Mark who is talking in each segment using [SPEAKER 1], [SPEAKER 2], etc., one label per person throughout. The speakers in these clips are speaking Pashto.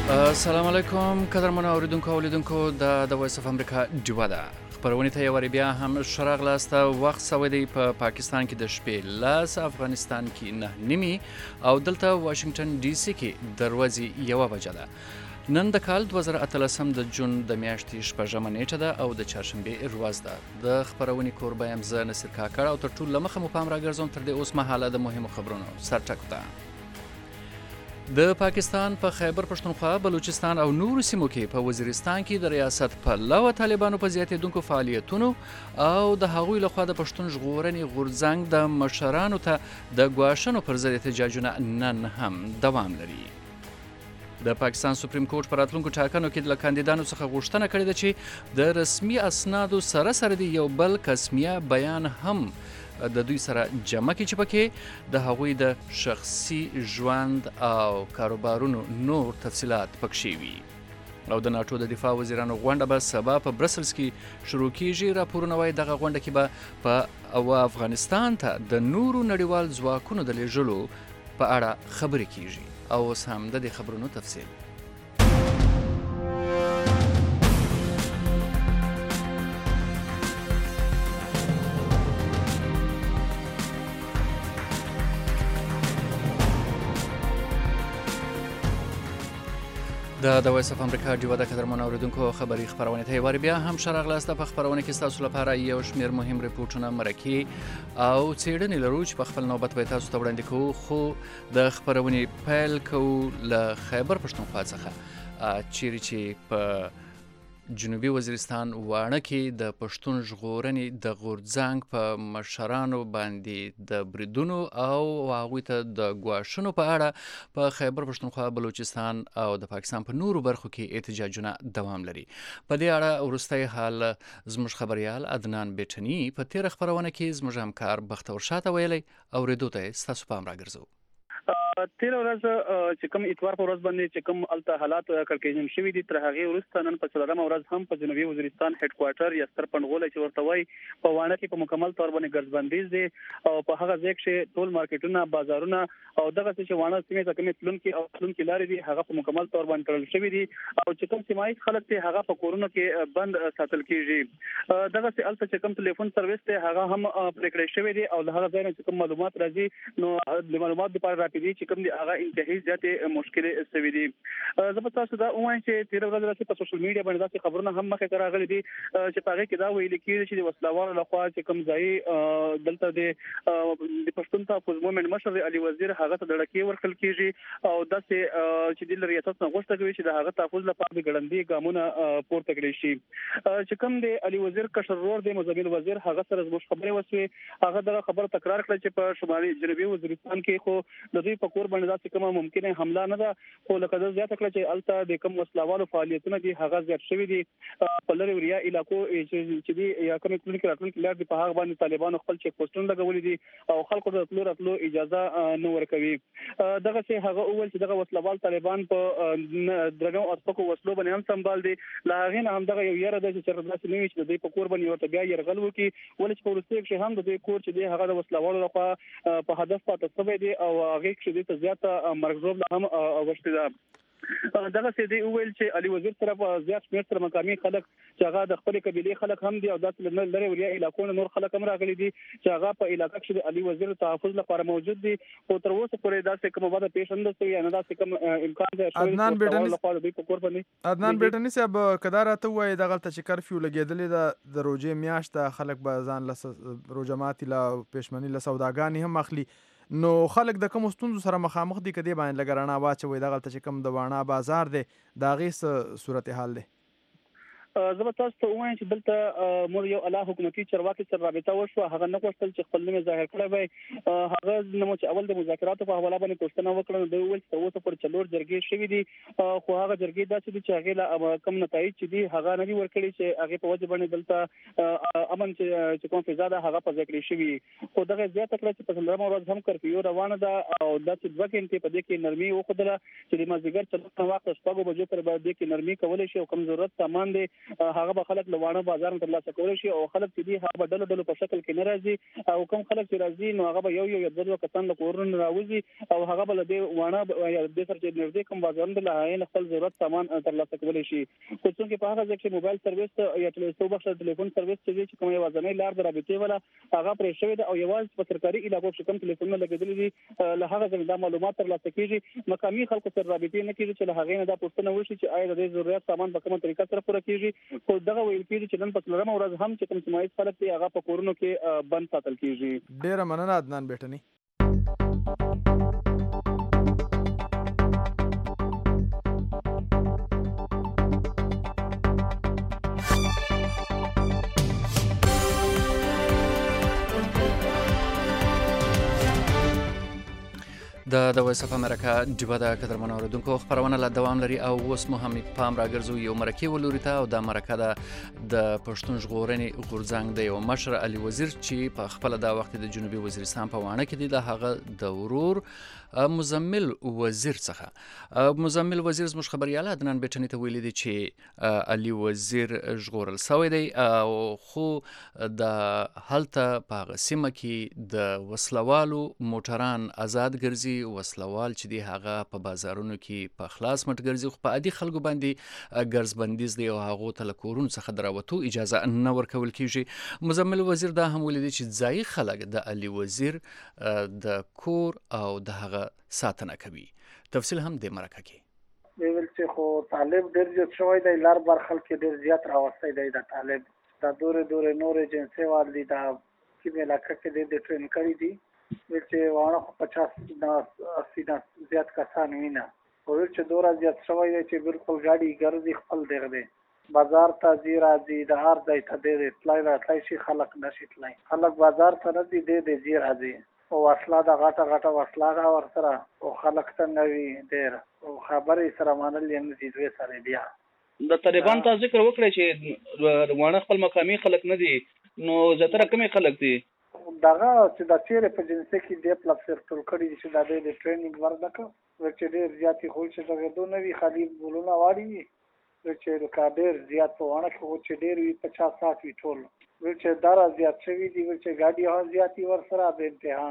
[SPEAKER 1] السلام علیکم قدرمنو اوریدونکو او لیدونکو د وایس اف امریکا ډیوه ده خپرونې ته یو بیا هم شراغ لاسته وخت سوی دی په پاکستان کې د شپې لاس افغانستان کې 9:30 او دلته واشنگټن ډي سي کې دروازې 1 بجه ده نن د کال 2018 د جون د میاشتې شپږمه نیټه ده او د چهارشنبې ورځ ده د خپرونې کوربه یم زه نصیر کاکړ او تر ټولو له مخه مو پام راګرځوم تر دې اوس مهاله د مهمو خبرونو سرټکو ته د پاکستان په خیبر پښتونخوا بلوچستان او نورو سیمو کې په وزیرستان کې د ریاست پلوه طالبانو په زیاتېدونکو فعالیتونو او د هغوی لخوا د پښتون ژغورنې غورځنګ د مشرانو ته د ګواښونو پر ضد احتجاجونه نن هم دوام لري. د پاکستان سپریم کورټ په راتلونکو ټاکنو کې له کاندیدانو څخه غوښتنه کړې ده چې د رسمي اسنادو سره د یو بل قسمیه بیان هم د دوی سره جمع کړي چې پکې د هغوی د شخصي ژوند او کاروبارونو نور تفصیلات پکې وي. او د ناټو د دفاع وزیرانو غونډه به سبا په برسلز کې شروع کیږي. راپورونه وایي دغه غونډه کې به په افغانستان ته د نورو نړیوال ځواکونو د لیږلو په اړه خبرې کیږي. او اوس هم د دې خبرونو تفصیل. د وایس اف امریکا ډیوه د قدرمنو اوریدونکو خبري خپرونې ته یو بیا هم شراغ لاسته په خپرونه کې تاسو لپاره یو شمېر مهم ریپورتونه مرکې او څېړنې لرو چې په خپل نوبت به تاسو ته وړاندې کوو. خو د خپرونې پیل کوو له خیبر پښتونخوا څخه چیرې چې په جنوبي وزیرستان واڼه کې د پښتون ژغورنې د غورځنګ په مشرانو باندې د بریدونو او هغوی ته د ګواښونو په اړه په خیبر پښتونخوا بلوچستان او د پاکستان په نورو برخو کې احتجاجونه دوام لري. په دې اړه وروستی حال زموږ خبریال عدنان بیټني په تېره خپرونه کې زموږ همکار بختور شاه ته ویلی اورېدو ته یې ستاسو پام راګرځو.
[SPEAKER 2] تیر ورځ چې کوم اتوار په ورځ باندې چې کوم الته حالات کړکېچن شوي دي تر هغه وروسته نن په څلورمه ورځ هم په جنوبي وزیرستان هډ کوارټر یا ستر پنډغول چې ورته وایي په واڼه کې په مکمل تور باندې ګرځبندیز دي او په هغه ځای کې ټول مارکیټونه بازارونه او دغه چې واڼه سیمه ته کومې تلونکي او تلونکي لارې دي هغه په مکمل تور باندې تړل شوي دي او چې کوم سیمایي خلک دي هغه په کورونو کې بند ساتل کیږي. دغه چې الته چې کوم ټلیفون سرویس ته هغه هم پریکړې شوی دي او له هغه ځای نه کوم معلومات راځي نو د معلومات لپاره راپیدي کوم دی هغه انتهایی زیاتې مشکلې سوي دي. زه به تاسو دا وایم چې تیر ورځ راځي په سوشل میډیا باندې داسې خبرونه هم مخې ته راغلي دي چې په هغه کې دا ویل کېږي چې د وسلوالو لخوا چې کوم ځای دلته د پښتون تحفظ مومنټ مشر علي وزیر هغه ته دړکې ورکړل کېږي او داسې چې د ریاست نه غوښتل کوي چې د هغه تحفظ لپاره د ګړندې ګامونه پورته کړي شي. چې کوم د علي وزیر کشر ورور د مزمل وزیر هغه سره زموږ خبرې وسوي هغه دا خبر تکرار کړ چې په شمالي جنوبي وزیرستان کې خو د دوی په کور باندې داسې کومه ممکنه حمله نه ده خو لکه دا زیاته کړه چې الته د کوم وسلوالو فعالیتونه دي هغه زیات شوي دي په لری وریا علاقو چې دي یا کوم کلینیک راتلونکي لار دي په هغه باندې طالبانو خپل چیک پوسټونه لګولي دي او خلکو ته راتلو اجازه نه ورکوي. دغه چې هغه اول چې دغه وسلوال طالبان په درنو او سپکو وسلو باندې هم سمبال دي لا هغه نه هم دغه یو یاره د چې داسې نه وي چې د دې په کور باندې ورته بیا يرغل وکړي ولې چې په ورسته کې هم د دې کور چې دی هغه د وسلوالو لخوا په هدف پاتې شوی دی او هغه کې د زیاته مرګ هم اوښتي ده. دغه سي دی ویل چې علي وزیر طرف زیات شمېر سره مقامي خلک چې هغه د خپل قبيله خلک هم دي او داسې لري وریا علاقو نور خلک هم راغلي دي چې هغه په علاقې کې د علي وزیر تحفظ لپاره موجود دي او تر اوسه پورې داسې کومه وعده پیښ نه شوی یا نه داسې کوم امکان دی
[SPEAKER 3] عدنان بیٹنی صاحب کدار ته وای دغه ته چې کرفیو لګیدلې د روزې میاشت خلک به ځان له روزماتي لا پېشمنی له سوداګانی هم اخلي نو خلک د کوم ستونزو سره مخامخ دي کدی باندې لګرانه واچوي دغه ته چې کوم د واڼه بازار دی دا غي صورتحال دی.
[SPEAKER 2] زه به تاسو ته وایم چې دلته مور یو اعلی حکومتي چارواکي سره رابطه وشوه هغه نه غوښتل چې خپل نوم ظاهر کړی وي هغه نو چې اول د مذاکراتو په حواله باندې پوښتنه وکړه دوی ویل چې اوسه پر چلور جرګې شوې دي خو هغه جرګې داسې دي چې هغه لا کم نتایج چې دي هغه نه دي ورکړي چې هغه په وجه باندې دلته امن چې کوم فضا ده هغه په ذکر شوی خو دغه زیاته کړه چې په لرمه ورځ هم کرفیو روانه ده او داسې دوه کېنټې په دې کې نرمي وخدله چې د مازیګر څلور وخت شپږ بجو پر باندې کې نرمي کولای شي او کم ضرورت سامان دي هغه به خلک لوانه بازار تر لاسه کول شي او خلک چې دي هغه بدل ډلو په شکل کې ناراضي او کوم خلک چې راځي نو هغه به یو دوه کسان له کورونو راوځي او هغه به د وانه د سر چې نږدې کوم بازارونو له هغه خپل ضرورت سامان تر لاسه کول شي خو څنګه په هغه ځکه چې موبایل سرویس یا ټلیفون سرویس چې کومه وازنې لار د رابطې ولا هغه پرې شوی د او یوازې په سرکاري علاقو کې کوم ټلیفونونه لګیدل دي له هغه ځای د معلومات تر لاسه کیږي مقامي خلکو سره رابطې نه کیږي چې له هغه نه دا پوښتنه وشي چې آیا د ضرورت سامان په کومه طریقه سره پوره کیږي خو دغه ویل کیږي چې نن په څلورمه ورځ هم چې کوم سمایي خلک دي هغه په کورونو کې بند ساتل کیږي.
[SPEAKER 3] ډیره مننه عدنان بیٹنی.
[SPEAKER 1] د وایس اف امریکا ډیوه د قدرمنو اوریدونکو خبرونه لا دوام لري او اوس مو هم پام راګرځو یو مرکه ولوري ته او د مرکه د پښتون ژغورنې غورځنګ د یو مشر علي وزیر چې په خپل د وخت د جنوبي وزیرستان په وانه کې د هغه د ورور مزمل وزیر څخه مزمل وزیر زموږ خبريال عدنان بیٹنی ته ویلي دي چې علي وزیر ژغورل شوی دی او خو د هلته په سیمه کې د وسلوالو موټران آزاد ګرځي وسلوال چې دی هغه په بازارونو کې په خلاص مټ ګرځي خو په عادي خلکو باندې ګرځبندیز دی او هغه ته له کورونو څخه دراوتو اجازه نه ورکول کیږي. مزمل وزیر دا هم ویلي چې ځای خلک د علي وزیر د کور او د هغه ساتنه کوي. تفصیل هم د مرکه کې
[SPEAKER 4] ویل چې خو طالب ډېر زیات شوی دی لار بر خلک ډېر زیات راوستي دی د طالب دا دورې نور ایجنسی والي دا کې علاقه کې د ټرین کړی دي چې وانه 50 نه 80 نه زیات کسان وینا او چې دورا زیات شوی دی چې بالکل گاډي ګرځي خپل دی بازار ته زی راځي د هر ځای ته د تلای راتلای شي خلک نشي تلای خلک بازار ته نه دي د زی راځي او اصلا د غټه وسلا ور سره او خلک ته نوي ډیر او خبرې سره مانل یم دي دوی سره بیا
[SPEAKER 2] د طالبان ته ذکر وکړي چې وانه خپل مقامي خلک نه دي نو زتره کمی خلک دي
[SPEAKER 4] دغه چې د چیرې په جنسي کې د پلس ټول کړي چې د ټریننګ ورنکه چې ډیر زیاتې خو چې دغه دوه نوي خالي بولونه واړي چې د کابر زیات په وانه کې چې ډیر وي 50 60 وي ټول چې دارا زیات شوی دی چې ګاډي هم زیاتی ور سره به انتها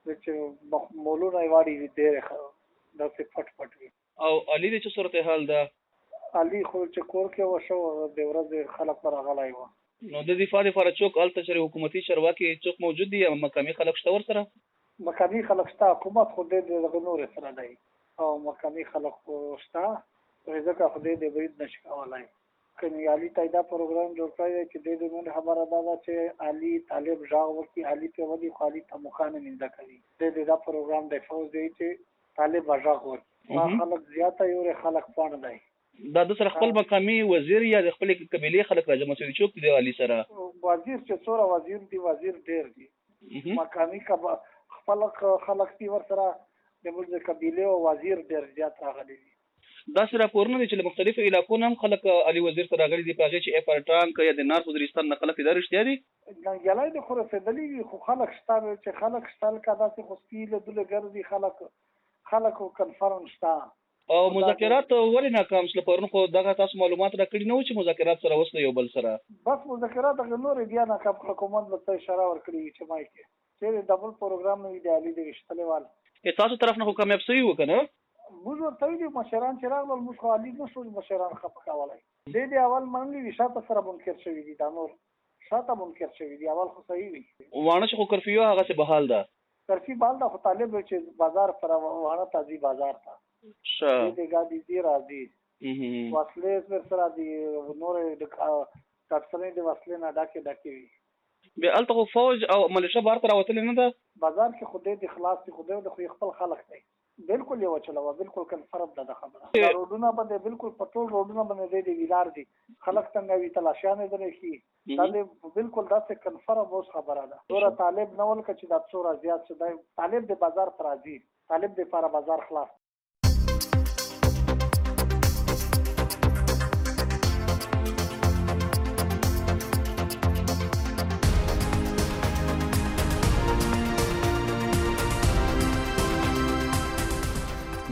[SPEAKER 4] چې مولونه واړي ډېر د څه پټ وي
[SPEAKER 2] او علي د څه صورتحال ده
[SPEAKER 4] علي خو چې کور کې وشو د ورځ خلک پر غلای و
[SPEAKER 2] نو د دفاع لپاره چوک الته چې حکومتي چرواکي چوک موجود دي مقامي خلک شته ور سره
[SPEAKER 4] مقامي خلک شته حکومت خو د نور سره دی او مقامي خلک شته ځکه خو د برید نشي کولای کني علي تایدا پروګرام جوړ کړی چې د موږ خبره ده چې علي طالب ژغ ورکی علي په ودی خالي ته مخانه منده کوي دا پروګرام د فوز دی چې طالب ژغ ورکی خلک زیاته یو خلک پونه دی
[SPEAKER 2] دا د سره خپل مقامي وزیر یا د خپل قبيله خلک راځي چې چوک دی علي سره
[SPEAKER 4] وزیر چې څوره وزیر دی وزیر ډیر دی مقامي خپل خلک دی ور سره د موږ قبيله او وزیر ډیر زیات راغلي
[SPEAKER 2] دا سره راپورونه دي چې مختلفو علاقو هم خلک علي وزیر سره راغلي دي په هغه چې افرټانک یا د نارث وزیرستان نه خلک د رښتیا دي
[SPEAKER 4] ګلای د خو رسېدلی خو خلک شته چې خلک شتل کدا چې خو سپیله دله ګرځي خلک کنفرم شته
[SPEAKER 2] او مذاکرات ولې ناکام شول پرون خو دغه تاسو معلومات راکړي نو چې مذاکرات سره وسله یو بل سره
[SPEAKER 4] بس مذاکرات د نور بیا ناکام حکومت له اشاره ورکړي چې مای کې چې ډبل پروګرام نو دی علي د رښتلوال
[SPEAKER 2] تاسو طرف نه کامیاب شوی وکنه
[SPEAKER 4] موږ ورته ویلو مشران چې راغلل موږ خو علي نشو مشران خپکاولای د اول منګي شاته سره منکر شوی دي دا نور شاته منکر شوی دي اول خو صحیح وي
[SPEAKER 2] وانه خو کرفیو هغه څه بحال ده
[SPEAKER 4] کرفی بال دا خو طالب چې بازار پر وانه تازي بازار تا د ګاډي دی راځي واسلې سره دي نور د تاسو د واسلې نه ډاکي
[SPEAKER 2] به الته فوج او ملیشه بار تر وتل نه ده
[SPEAKER 4] بازار کې خوده د خلاص خوده د خپل خلک دی بالکل یو چلو بالکل کنفرم ده خبره روډونه باندې بالکل پټول روډونه باندې د ویلار دي خلک څنګه وی تلاشانه درې شي دا بالکل داسې کنفرم اوس خبره ده تور طالب نول کچې د څورا زیات شته طالب د بازار پر راځي طالب د پر بازار خلاص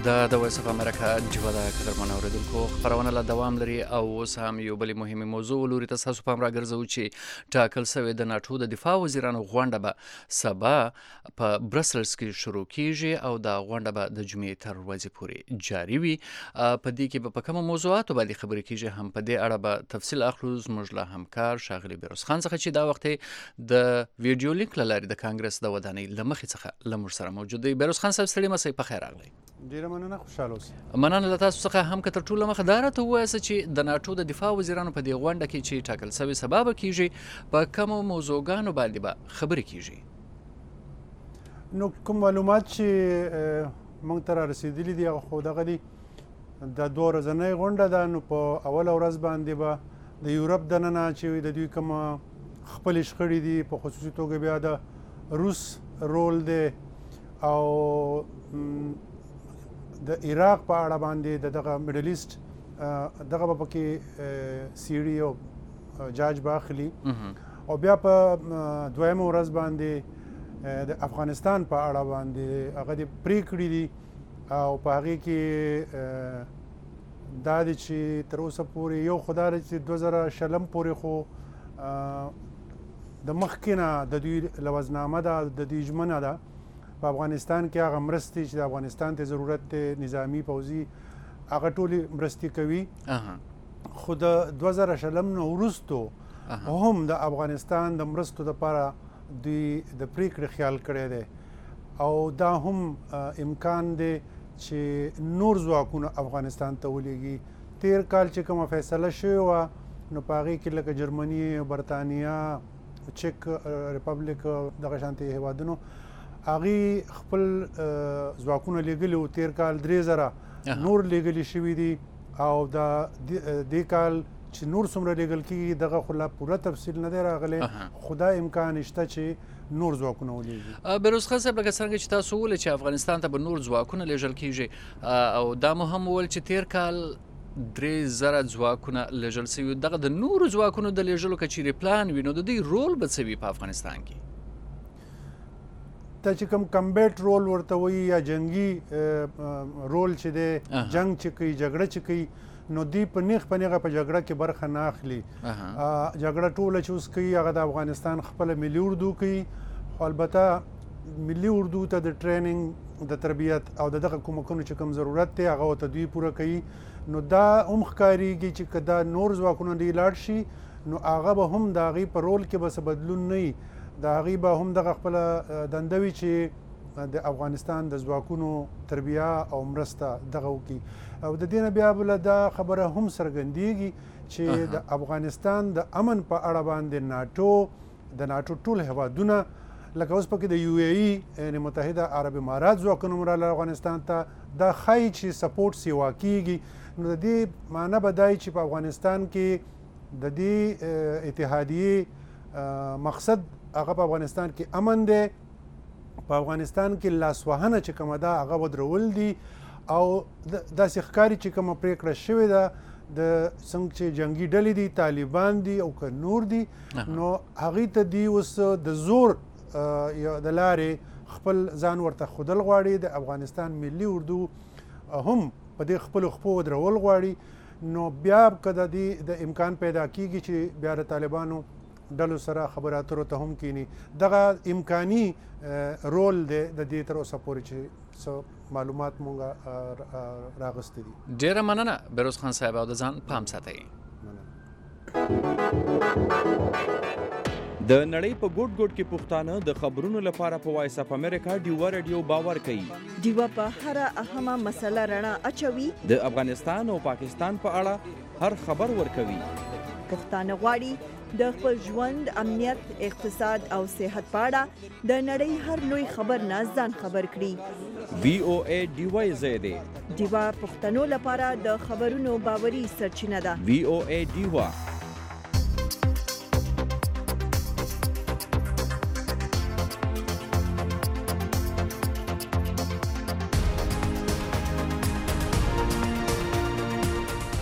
[SPEAKER 1] د وایس اف امریکا ډیوه ده قدرمن اوریدونکو خبرونه لا دوام لري او اوس هم یو بل مهمه موضوع لوري ته تاسو پام راګرځو چې ټاکل شوی د ناتو د دفاع وزیرانو غونډه به سبا په برسلز کې شروع کیږي او دا غونډه به د جمعې تر ورځې پورې جاري وي. په دې کې به په کومو موضوعاتو باندې خبرې کیږي هم په دې اړه به تفصیل اخلو زموږ له همکار شاغلی بیروز خان څخه چې دا وخت د ویډیو لینک لاري د کانګرس د ودانۍ لمخې څخه لمر سره موجود دی. بیروز خان صاحب ستړي مسئ په خیر راغلی.
[SPEAKER 5] ډیره مننه خوشاله اوسئ.
[SPEAKER 1] مننه له تاسو څخه هم که تر ټولو مخه دا راته ووایاست چې د ناټو د دفاع وزیرانو په دې غونډه کې چې ټاکل شوې سبا به کیږي په کومو موضوعګانو باندې به خبرې کیږي؟
[SPEAKER 5] نو کوم معلومات چې موږ ته رارسېدلي دي هغه خو دغه دي د 2 ورځنۍ غونډه ده. نو په اوله ورځ باندې به د یورپ دننه چې د دوی کوم خپلې شخړې دي په خصوصي توګه بیا د روس رول دی او د عراق په اړه باندې دغه میډل ایسټ دغه به پکې سیډي او جاج به اخلي او بیا په دویمه ورځ باندې د افغانستان په اړه باندې هغه د پریکړې دي او په هغې کې دا دی چې تر اوسه پورې یو خو دا دی چې 2020 پورې خو د مخکې نه د دوی لوزنامه ده د دوی ژمنه ده په افغانستان کې هغه مرستې چې د افغانستان ته ضرورت دی نظامی پوځي هغه ټولې مرستې کوي. خو د 2020 نه وروستو هم د افغانستان د مرستو دپاره دوی د پریکړې خیال کړی دی او دا هم امکان دی چې نور ځواکونه افغانستان ته ولیږي. تیر کال چې کومه فیصله شوې وه نو په هغې کې لکه جرمني برطانیه چک ریپبلیک دغه شانتې هیوادونو هغې خپل ځواکونه لیږلي وو. تیر کال 3000 نور لیږلي شوي دي او دا دې کال چې نور څومره لیږل کېږي دغه خو لا پوره تفصیل نه دی راغلی خو دا امکان شته چې نور ځواکونه ولیږي.
[SPEAKER 1] بیروز خان صاحب لکه څرنګه چې تاسو وویل چې افغانستان ته به نور ځواکونه لیږل کېږي او دا مو هم وویل چې تیر کال 3000 ځواکونه لیږل شوي دغه د نورو ځواکونو د لیږلو که چیرې پلان وي نو د دوی رول به څه وي په افغانستان کې؟
[SPEAKER 5] ته چې کوم کمبیټ رول ورته وایي یا جنګي رول چې دی جنګ چې کوي جګړه چې کوي نو دوی په نیغ په نیغه په جګړه کې برخه نه اخلي. جګړه ټوله چې اوس کوي هغه د افغانستان خپله ملي اردو کوي خو البته ملي اردو ته د ټریننګ د تربیت او دغه کومکونو چې کوم ضرورت دی هغه ورته دوی پوره کوي. نو دا هم ښکارېږي چې که دا نور ځواکونه دوی لاړ شي نو هغه به هم د هغې په رول کې به څه بدلون نه وي. د هغې به هم دغه خپله دنده وي چې د افغانستان د ځواکونو تربیه او مرسته دغه وکړي. او د دې نه بیا بله دا خبره هم څرګندېږي چې د افغانستان د امن په اړه باندې د ناټو ټول هیوادونه لکه اوس پکې د یو ای ای یعنې متحده عرب امارات ځواکونه هم راغله افغانستان ته دا ښایي چې سپورټ سیوا کېږي. نو د دې معنی به دا چې په افغانستان کې د دې اتحادیې مقصد هغه په افغانستان کې امن دی په افغانستان کې لاسوهنه چې کومه ده هغه ودرول دي او داسې ښکاري چې کومه پریکړه شوې ده د څنګه چې جنګي ډلې دي طالبان دي او که نور دي نو هغې ته دي اوس د زور د لارې خپل ځان ورته ښودل غواړي. د افغانستان ملي اردو هم په دې خپلو خپو ودرول غواړي. نو بیا که د دې د امکان پیدا کېږي چې بیا د طالبانو ډلو سره خبرو اترو ته هم کینی دغه امکاني رول دی د دې تر اوسه پورې چې څه معلومات مونږ راغستې دي.
[SPEAKER 1] ډېره مننه بیروز خان صاحب او د ځان پام ساتئ.
[SPEAKER 6] د نړۍ په ګوټ ګوټ کې پښتانه د خبرونو لپاره په وایس اف امریکا ډیوه رادیو باور کوي.
[SPEAKER 7] ډیوه په هر اهمه مسله رڼا اچوي.
[SPEAKER 6] د افغانستان او پاکستان په اړه هر خبر ورکوي.
[SPEAKER 7] پښتانه غواړي د خپل ژوند امنیت اقتصاد او صحت په اړه د نړۍ هر لوی خبر نه ځان خبر کړي.
[SPEAKER 6] VOA ډیوه زیاده
[SPEAKER 7] ډیوه پښتنو لپاره د خبرونو باوري سرچینه ده.
[SPEAKER 6] VOA ډیوه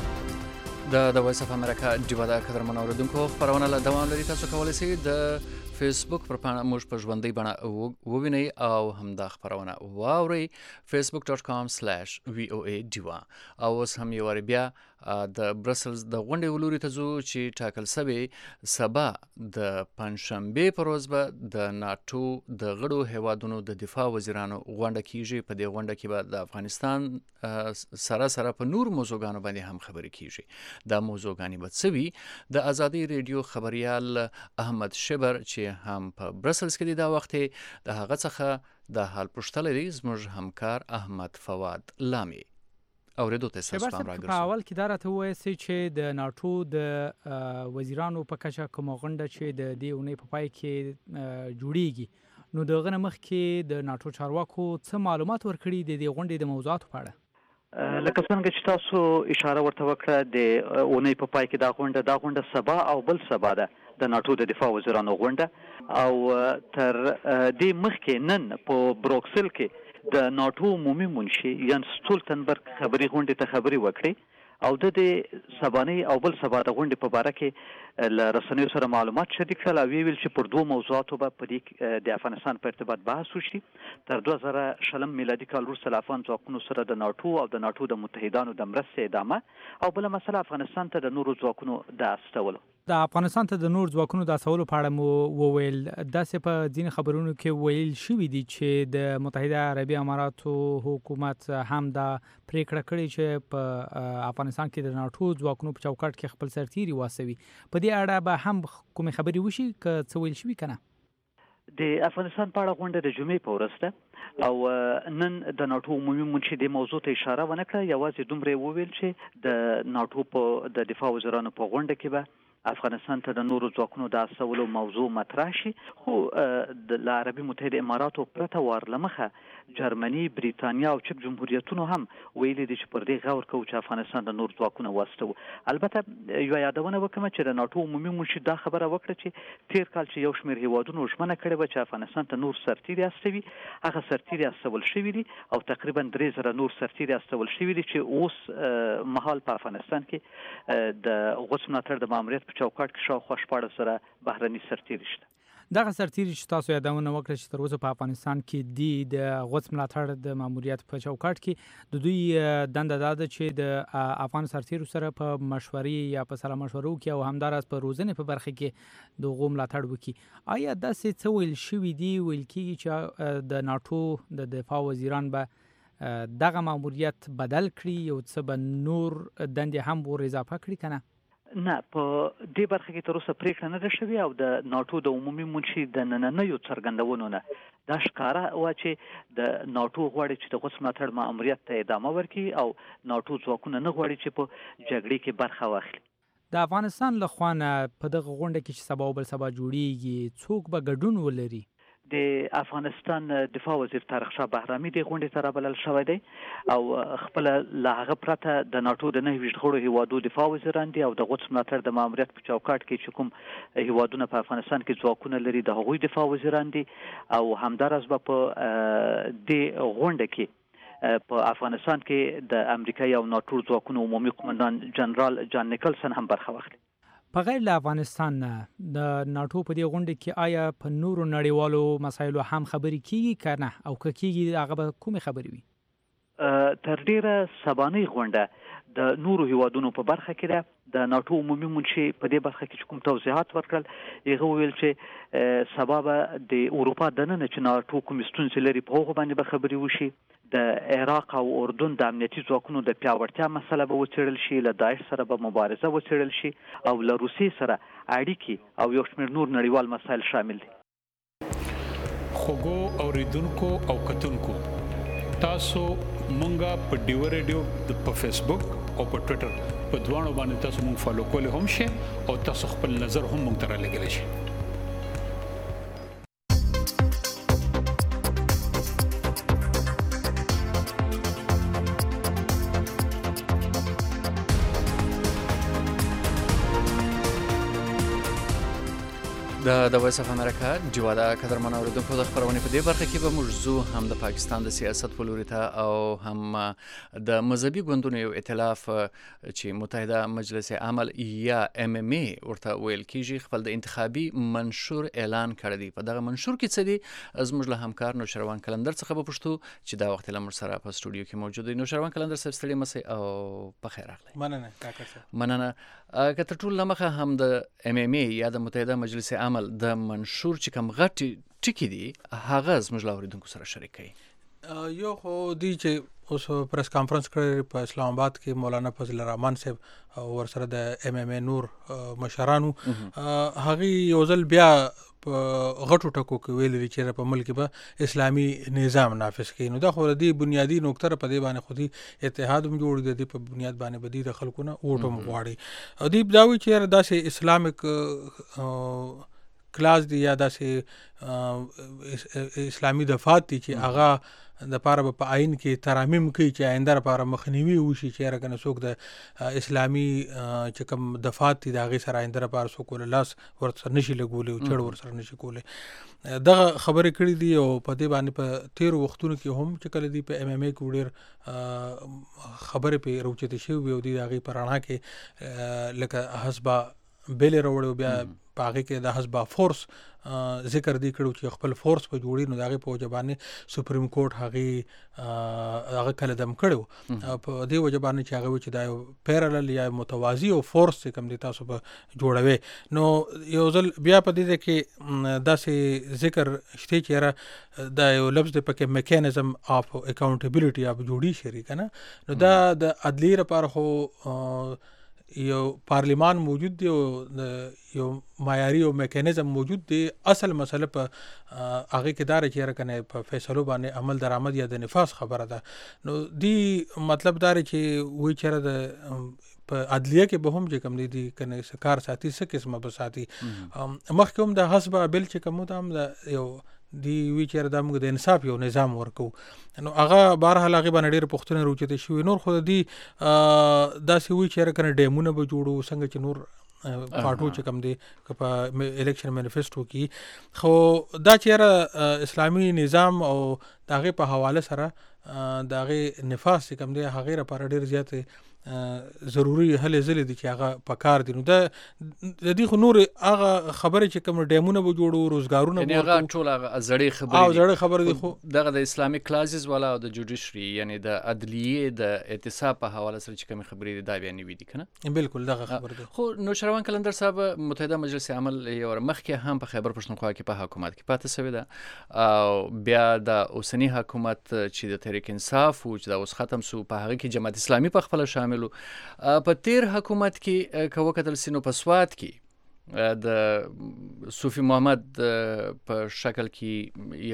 [SPEAKER 1] د وایس اف امریکا ډیوه ده قدرمن اوریدونکو خبرونه له دوام لري. تاسو کولی شئ د فیسبوک پر پاڼه موږ په ژوندۍ بڼه ووینئ او همدا خپرونه واورئ facebook.com/VOA ډیوا. او اوس هم یو وارې بیا د برسلز د غونډې ولوري ته ځو چې ټاکل سوی سبا د پنجشنبې په ورځ به د ناټو د غړو هیوادونو د دفاع وزیرانو غونډه کیږي. په دې غونډه کې به د افغانستان سره په نور موضوعګانو باندې هم خبرې کیږي. دا موضوعګانې به څه وي؟ د آزادۍ ریډیو خبریال احمد شبر چې هم په برسلز کې دی دا وخت د هغه څخه د حال پوښتنه لري زموږ همکار احمد فواد لامی. اوریدو ته تاسو هم راګرځئ.
[SPEAKER 8] په اول کې دا راته وایي چې د ناټو د وزیرانو په کچه کوم غونډه چې د دې اونۍ په پای کې جوړیږي، نو دغه نه مخکې د ناټو چارواکو څه معلومات ورکړي د دې غونډې د موضوعاتو په اړه؟
[SPEAKER 9] لکه څنګه چې تاسو اشاره ورته وکړه، د اونۍ په پای کې دا غونډه سبا او بل سبا ده د ناټو د دفاع وزیرانو غونډه، او تر دې مخکې نن په بروکسل کې د ناټو عمومي منشي یانس سټولتنبرګ خبري غونډې ته خبري وکړي، او د سباني او بل سبا د غونډې په اړه کې ل رسنیو سره معلومات شریک کړل، او ویل چې پر دوه موضوعاتو به په دې د افغانستان په ارتباط بحث وشي. تر 2000 میلادي کال وروسته له افغان ځواکونو سره د ناټو او د ناټو د متحدانو د مرستې ادامه، او بل مسله افغانستان ته د نورو ځواکونو د استولو.
[SPEAKER 8] د افغانستان ته د نور ځواکونو د استولو په اړه مو وویل، داسې په ځینې خبرونو کې ویل شوي دي چې د متحده عربي اماراتو حکومت هم دا پریکړه کړې چې په افغانستان کې د ناټو ځواکونو په چوکاټ کې خپل سرتیري واسوي. په دې اړه به هم کومې خبرې وشي که څه ویل شوي کنه؟
[SPEAKER 9] د افغانستان په اړه غونډه د جمعې په ورځ ده، او نن د ناټو عمومي منشي د موضوع ته اشاره ونه کړه، یوازې دومره وویل چې د ناټو په د دفاع وزیرانو په غونډه کې به افغانستان ته د نورو ځواکونو د استولو موضوع مطرح شي، خو د عربي متحده اماراتو پرته ورلمخه جرمني، بریتانیا او چک جمهوریتونو هم ویلي دي چې پر دې غور کوي چې افغانستان د نور ځواکونو واستو. البته یو یادونه وکم چې د ناټو عمومي منشي دا خبره وکړه چې تیر کال چې یو شمېر هیوادونو ژمنه کړې و چې افغانستان ته نور سرتیري استوي، هغه سرتیري استول شوي دي، او تقریبا 3000 نور سرتیري استول شوي دي چې اوس مهال په افغانستان کې د غوڅ ملاتړ د ماموریت چوکاټ کې شاوخوا 14 سره بهرني سرتیري شته.
[SPEAKER 8] دغه سرتیري چې تاسو یادونه وکړه چې تر اوسه په افغانستان کې د غوڅ ملاتړ د ماموریت په چوکاټ کې د دوی دنده دا ده چې د افغان سرتیرو سره په مشورې یا په سره مشورو کې او همداراز په روزنې په برخه کې د غو ملاتړ وکړي. آیا داسې څه ویل شوي دي ویل کېږي چې د ناټو د دفاع وزیران به دغه ماموریت بدل کړي یو څه به نور دندې هم ور اضافه کړي کنه؟
[SPEAKER 9] نه، په دې برخه کې تر اوسه پریکړه نه ده شوې، او د ناټو د عمومي منشي د نننیو څرګندونو نه دا ښکاره وه چې د ناټو غواړي چې د غوڅ ملاتړ ماموریت ته ادامه ورکړي، او ناټو ځواکونه نه غواړي چې په جګړې کې برخه واخلي.
[SPEAKER 8] د افغانستان له خوا نه په دغه غونډه کې چې سبا او بل سبا جوړیږي څوک به ګډون ولري؟
[SPEAKER 9] د افغانستان دفاع وزیر طارق شاه بهرامي د غونډې ته رابلل شوی دی، او خپل له هغه پرته د ناټو د 9 غړو هیوادو دفاع وزیران دي، او د غوڅ ملاتړ د ماموریت په چوکاټ کې چې کوم هیوادونه په افغانستان کې ځواکونه لري د هغوی دفاع وزیران دي، او همداراز به په دې غونډه کې په افغانستان کې د امریکایي او ناټو ځواکونو عمومي قومندان جنرال جان نیکلسن هم برخه واخلي.
[SPEAKER 8] په غیر له افغانستان نه د ناټو په دې غونډه کې آیا په نورو نړیوالو مسایلو هم خبرې کیږي که نه، او که کیږي هغه به کومې خبرې وي؟
[SPEAKER 9] تر ډیره سبانۍ غونډه د نورو هیوادونو په برخه کې ده. د ناټو عمومي منشي په دې برخه کې کوم توضیحات ورکړل، هغه ویل چې سبا به د اروپا دننه چې ناټو کوم ستونزې لري په هغه باندې به خبرې وشي، د عراق او اردن د امنیتي ځواکونو د پیاوړتیا مسله به وڅېړل شي، له داعش سره به مبارزه وڅېړل شي، او له روسیې سره اړیکې او یو شمېر نور نړیوال مسایل شامل دي.
[SPEAKER 10] خوږو اوریدونکو او کتونکو، تاسو مونږه په ډیو ریډیو په فیسبوک او په ټوئیټر په دوانو باندې تاسو مونږ فالو کولی هم شئ، او تاسو خپل نظر هم مونږ ته رالیږلی شئ.
[SPEAKER 1] د وایس اف امریکا جواده قدرمن اوریدونکو د خبرونې په دې برخه کې به موږ زو هم د پاکستان د سیاست په لوري ته او هم د مذهبي ګوندونو یو ائتلاف چې متحده مجلس عمل یا MMA ورته ویل کېږي خپل د انتخابي منشور اعلان کړی دی. په دغه منشور کې څه دي زموږ له همکار نوشروان کلندر څخه به پوښتو چې دا وخت له موږ سره په سټوډیو کې موجود دی. نوشروان کلندر صاحب ستړي مسئ او په خیر راغلی.
[SPEAKER 11] مننه کاکا صاحب.
[SPEAKER 1] مننه. که تر ټولو لمخه هم د MMA یا د متحده مجلس عمل د منشور چې کوم غټ ټکی دی هغه زموږ له اوریدونکو سره شریک کړي.
[SPEAKER 11] یو خو دی چې اوس پریس کانفرنس کړی په اسلام آباد کې مولانا فضل الرحمن صاحب او ورسره د MMA نور مشرانو هغه یو ځل بیا په غټو ټکو کې ویل دي چې په ملک به اسلامي نظام نافذ کړي. نو دا خو د بنیادی نقطه په دې باندې خودي اتحاد هم جوړ دی په بنیاد باندې بدی د خلکو نه ووټ هم غواړي او دی داوی چې داسې اسلامیک کلاس دی یا داسې اسلامي دفات دي چې هغه د پاره په آئین کې ترامیم کوي چې آینده لپاره مخنیوي وشي چې راکنه څوک د اسلامي چې کوم دفات دي د هغې سره آینده لپاره څوک لاس ورسره نشي لګولی او چړ ورسره نشي کولی. دغه خبرې کړې دي او په دې باندې په تیرو وختونو کې هم چې کله دی په MMA کې ډېر خبرې پې راوچتې شوي وي او د هغې په رڼا کې لکه حزبه بیلې راوړی بیا په هغې کې د حزبه فورس ذکر دی کړو چې خپل فورس په جوړي نو د هغې په وجه باندې سپریم کورټ هغه کله دم کړی په دې وجه باندې چې هغه وایي چې دا یو پیرالل یا متوازي او فورس چې کوم دی تاسو به جوړوي. نو یو ځل بیا په دې کې داسې ذکر شته چې یاره دا یو لفظ دی پکې میکانیزم اف اکاونټیبلټي اپ جوړي شي که نه نو دا د عدلیې لپاره خو یو پارلیمان موجود دی او یو معیاري او میکانیزم موجود دی. اصل مسله په هغې کې دا چې راکنه په فیصلو باندې عمل درآمد یا د نفاذ خبره ده. نو دی مطلب دا چې وایي چې د په عدلیه کې به هم چې کوم دی کنه کار ساتي څه قسمه به ساتي. مخکې هم د حزبه بل چې کوم دا هم د یو دی وی چې دا موږ د انصاف یو نظام ورکو نو هغه بهرحال هغې باندې ډېرې پوښتنې راوچتې شوي. نور خو د دې داسې وایي چې کنه ډیمونه به جوړو څنګه چې نور پارټو چې کوم دی که په الیکشن مینیفیسټو کې خو دا چې یاره اسلامي نظام او د هغې په حواله سره د هغې نفاذ چې کوم دی هغې لپاره ډېر زیات ضروري هلې ځلې دي چې هغه په کار دي. نو د دې خو نور هغه خبرې چې کوم ډیمونه به جوړو روزګارونه
[SPEAKER 1] یعنې هغه ټول هغه زړې
[SPEAKER 11] خبرې
[SPEAKER 1] دي خو دغه د اسلامي کلاسز والا او د جوډیشري یعنې د عدلیې د اعتصاب په حواله سره چې کومې خبرې دي دا بیا نوي دي که نه
[SPEAKER 11] بلکل دغه خبر دی.
[SPEAKER 1] خو نوشروان کلندر صاحب متحده مجلس عمل یو مخکې هم په خیبر پښتونخوا کې په حکومت کې پاتې سوې ده او بیا د اوسني حکومت چې د تحریک انصاف و چې دا اوس ختم سو په هغه کې جماعت اسلامي په خپله شامل په تیر حکومت کې که وکتل سي نو په سوات کې د صوفي محمد په شکل کې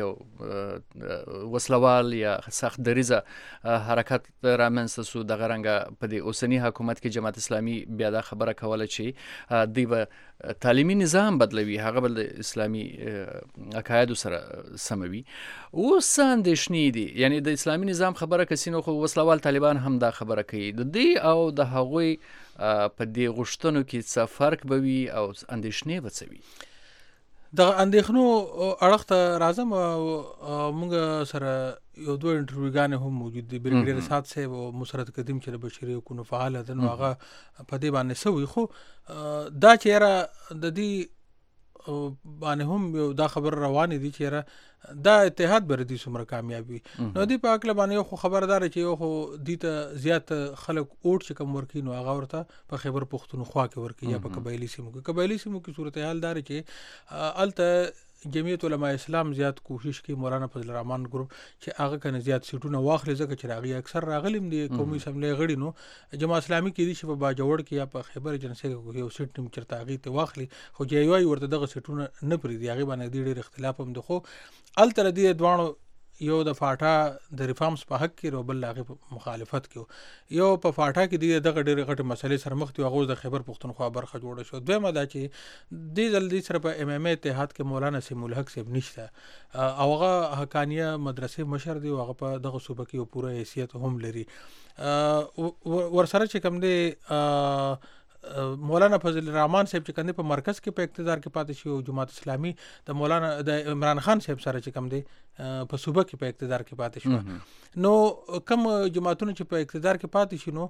[SPEAKER 1] یو وسلوال یا سخت دریزه حرکت رامنځته سو. دغه رنګه په دې اوسني حکومت کې جماعت اسلامي بیا دا خبره کوله چې دوی به تعلیمي نظام بدلوي هغه به د اسلامي عقایدو سره سموي. اوس اندېښنې دي یعنی د اسلامي نظام خبره کسي نو خو وسلوال طالبان هم دا خبره کوي د دې او د هغوی په دې غوښتنو کې څه فرق به وي او اندېښنې به څه وي.
[SPEAKER 11] دغه اندېښنو اړخ ته راځم موږ سره یو دوه انټرویوګانې هم موجود دي. بریګیډیر سعد صاحب او مسرت قدیم چې د بشري حقوقو فعاله ده نو هغه په دې باندې څه وي خو دا چې یاره د دې باندې هم یو دا خبر روانې دي چې یاره دا اتحاد به ردي څومره کامیاب وي. نو دې په هکله باندې یو خو خبردار چې یو خو دې ته زیات خلک اوټ چې کوم ورکوي نو هغه ورته په خیبر پښتونخوا کې ورکوي یا په قبایلي سیمو کې صورتحال دا چې هلته جمعیت علماء اسلام زیات کوشش کوي مولانا فضل الرحمن ګروپ چې هغه کنه زیات سیټونه واخلي ځکه چې هغې اکثر راغلي دي قومي اسمبلی غړي نو جماعت اسلامي کې دي چې په باجوړ کې یا په خیبر ایجنسۍ کې یو سیټ نیم چېرته هغې ته واخلي خو جی ورته دغه سیټونه نه پرېږدي هغې باندې ډېر اختلاف هم ده. خو هلته د دې دواړو یو د فاټا د ریفارمز په حق کې او بل هغې په مخالفت کې یو په فاټا کې د دغه ډېرې غټې مسلې سره مخ دي هغه د خیبر پښتونخوا برخه جوړه شوه. دویمه دا چې دې ځل دې سره په MMA اتحاد کې مولانا سمیع الحق صاحب نشته او هغه حقانیه مدرسې مشر دی او هغه په دغه صوبه کې یو پوره حیثیت هم لري. ورسره چې کوم دی مولانا فضل الرحمن صاحب چې کنده په مرکز کې په اقتدار کې پاتې شي او جماعت اسلامي د مولانا د عمران خان صاحب سره چې کم دی په صوبه کې په اقتدار کې پاتې شو نو کم جماعتونه چې په اقتدار کې پاتې شي نو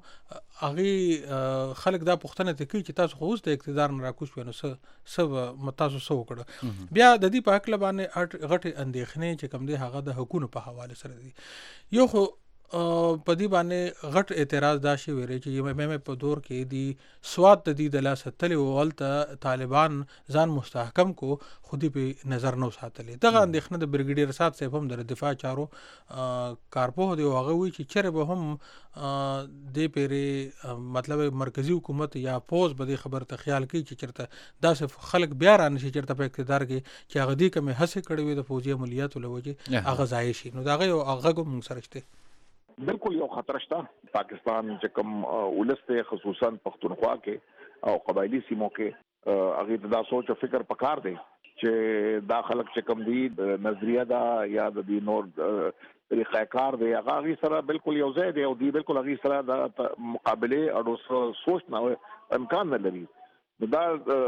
[SPEAKER 11] هغه خلک دا پوښتنه کوي چې تاسو خو اوس د اقتدار نه راکوش ونه څه تاسو څه وکړه بیا د دې په حق لبانې غټ اندېښنې چې کم دی هغه د حکومت په حواله سره دي یو خو په دې باندې غټ اعتراض دا شي ویری چې مې په دور کې دی سواد د دې د لاسه تلې ولته طالبان ځان مستحکم کو خودي په نظر نو ساتلې دغه اندېښنه د برګیډیر سات صاحب هم د دفاع چارو کارپوه دی هغه وی چې چیرې به هم د پیری مطلب مرکزی حکومت یا فوج به د خبر ته خیال کوي چې چرته داسې خلک بیا را نشي چرته په اقتدار کې چې هغه دې کومه هڅه کړې وي د فوجي عملیاتو لوجه هغه ځای شي نو دغه یو هغه کوم سرشته
[SPEAKER 12] بالکل یو خطر شته پاکستان چې کوم ولسته خصوصا پښتونخوا کې او قبایلی سیمو کې هغه دا سوچ او فکر پکار دی چې دا خلک چې کوم دی نظریه دا یا د نور طریقه کار دی هغه سره بالکل یو ځای دی او دی بالکل هغه سره د مقابله او سوچ نه امکان نه لري دا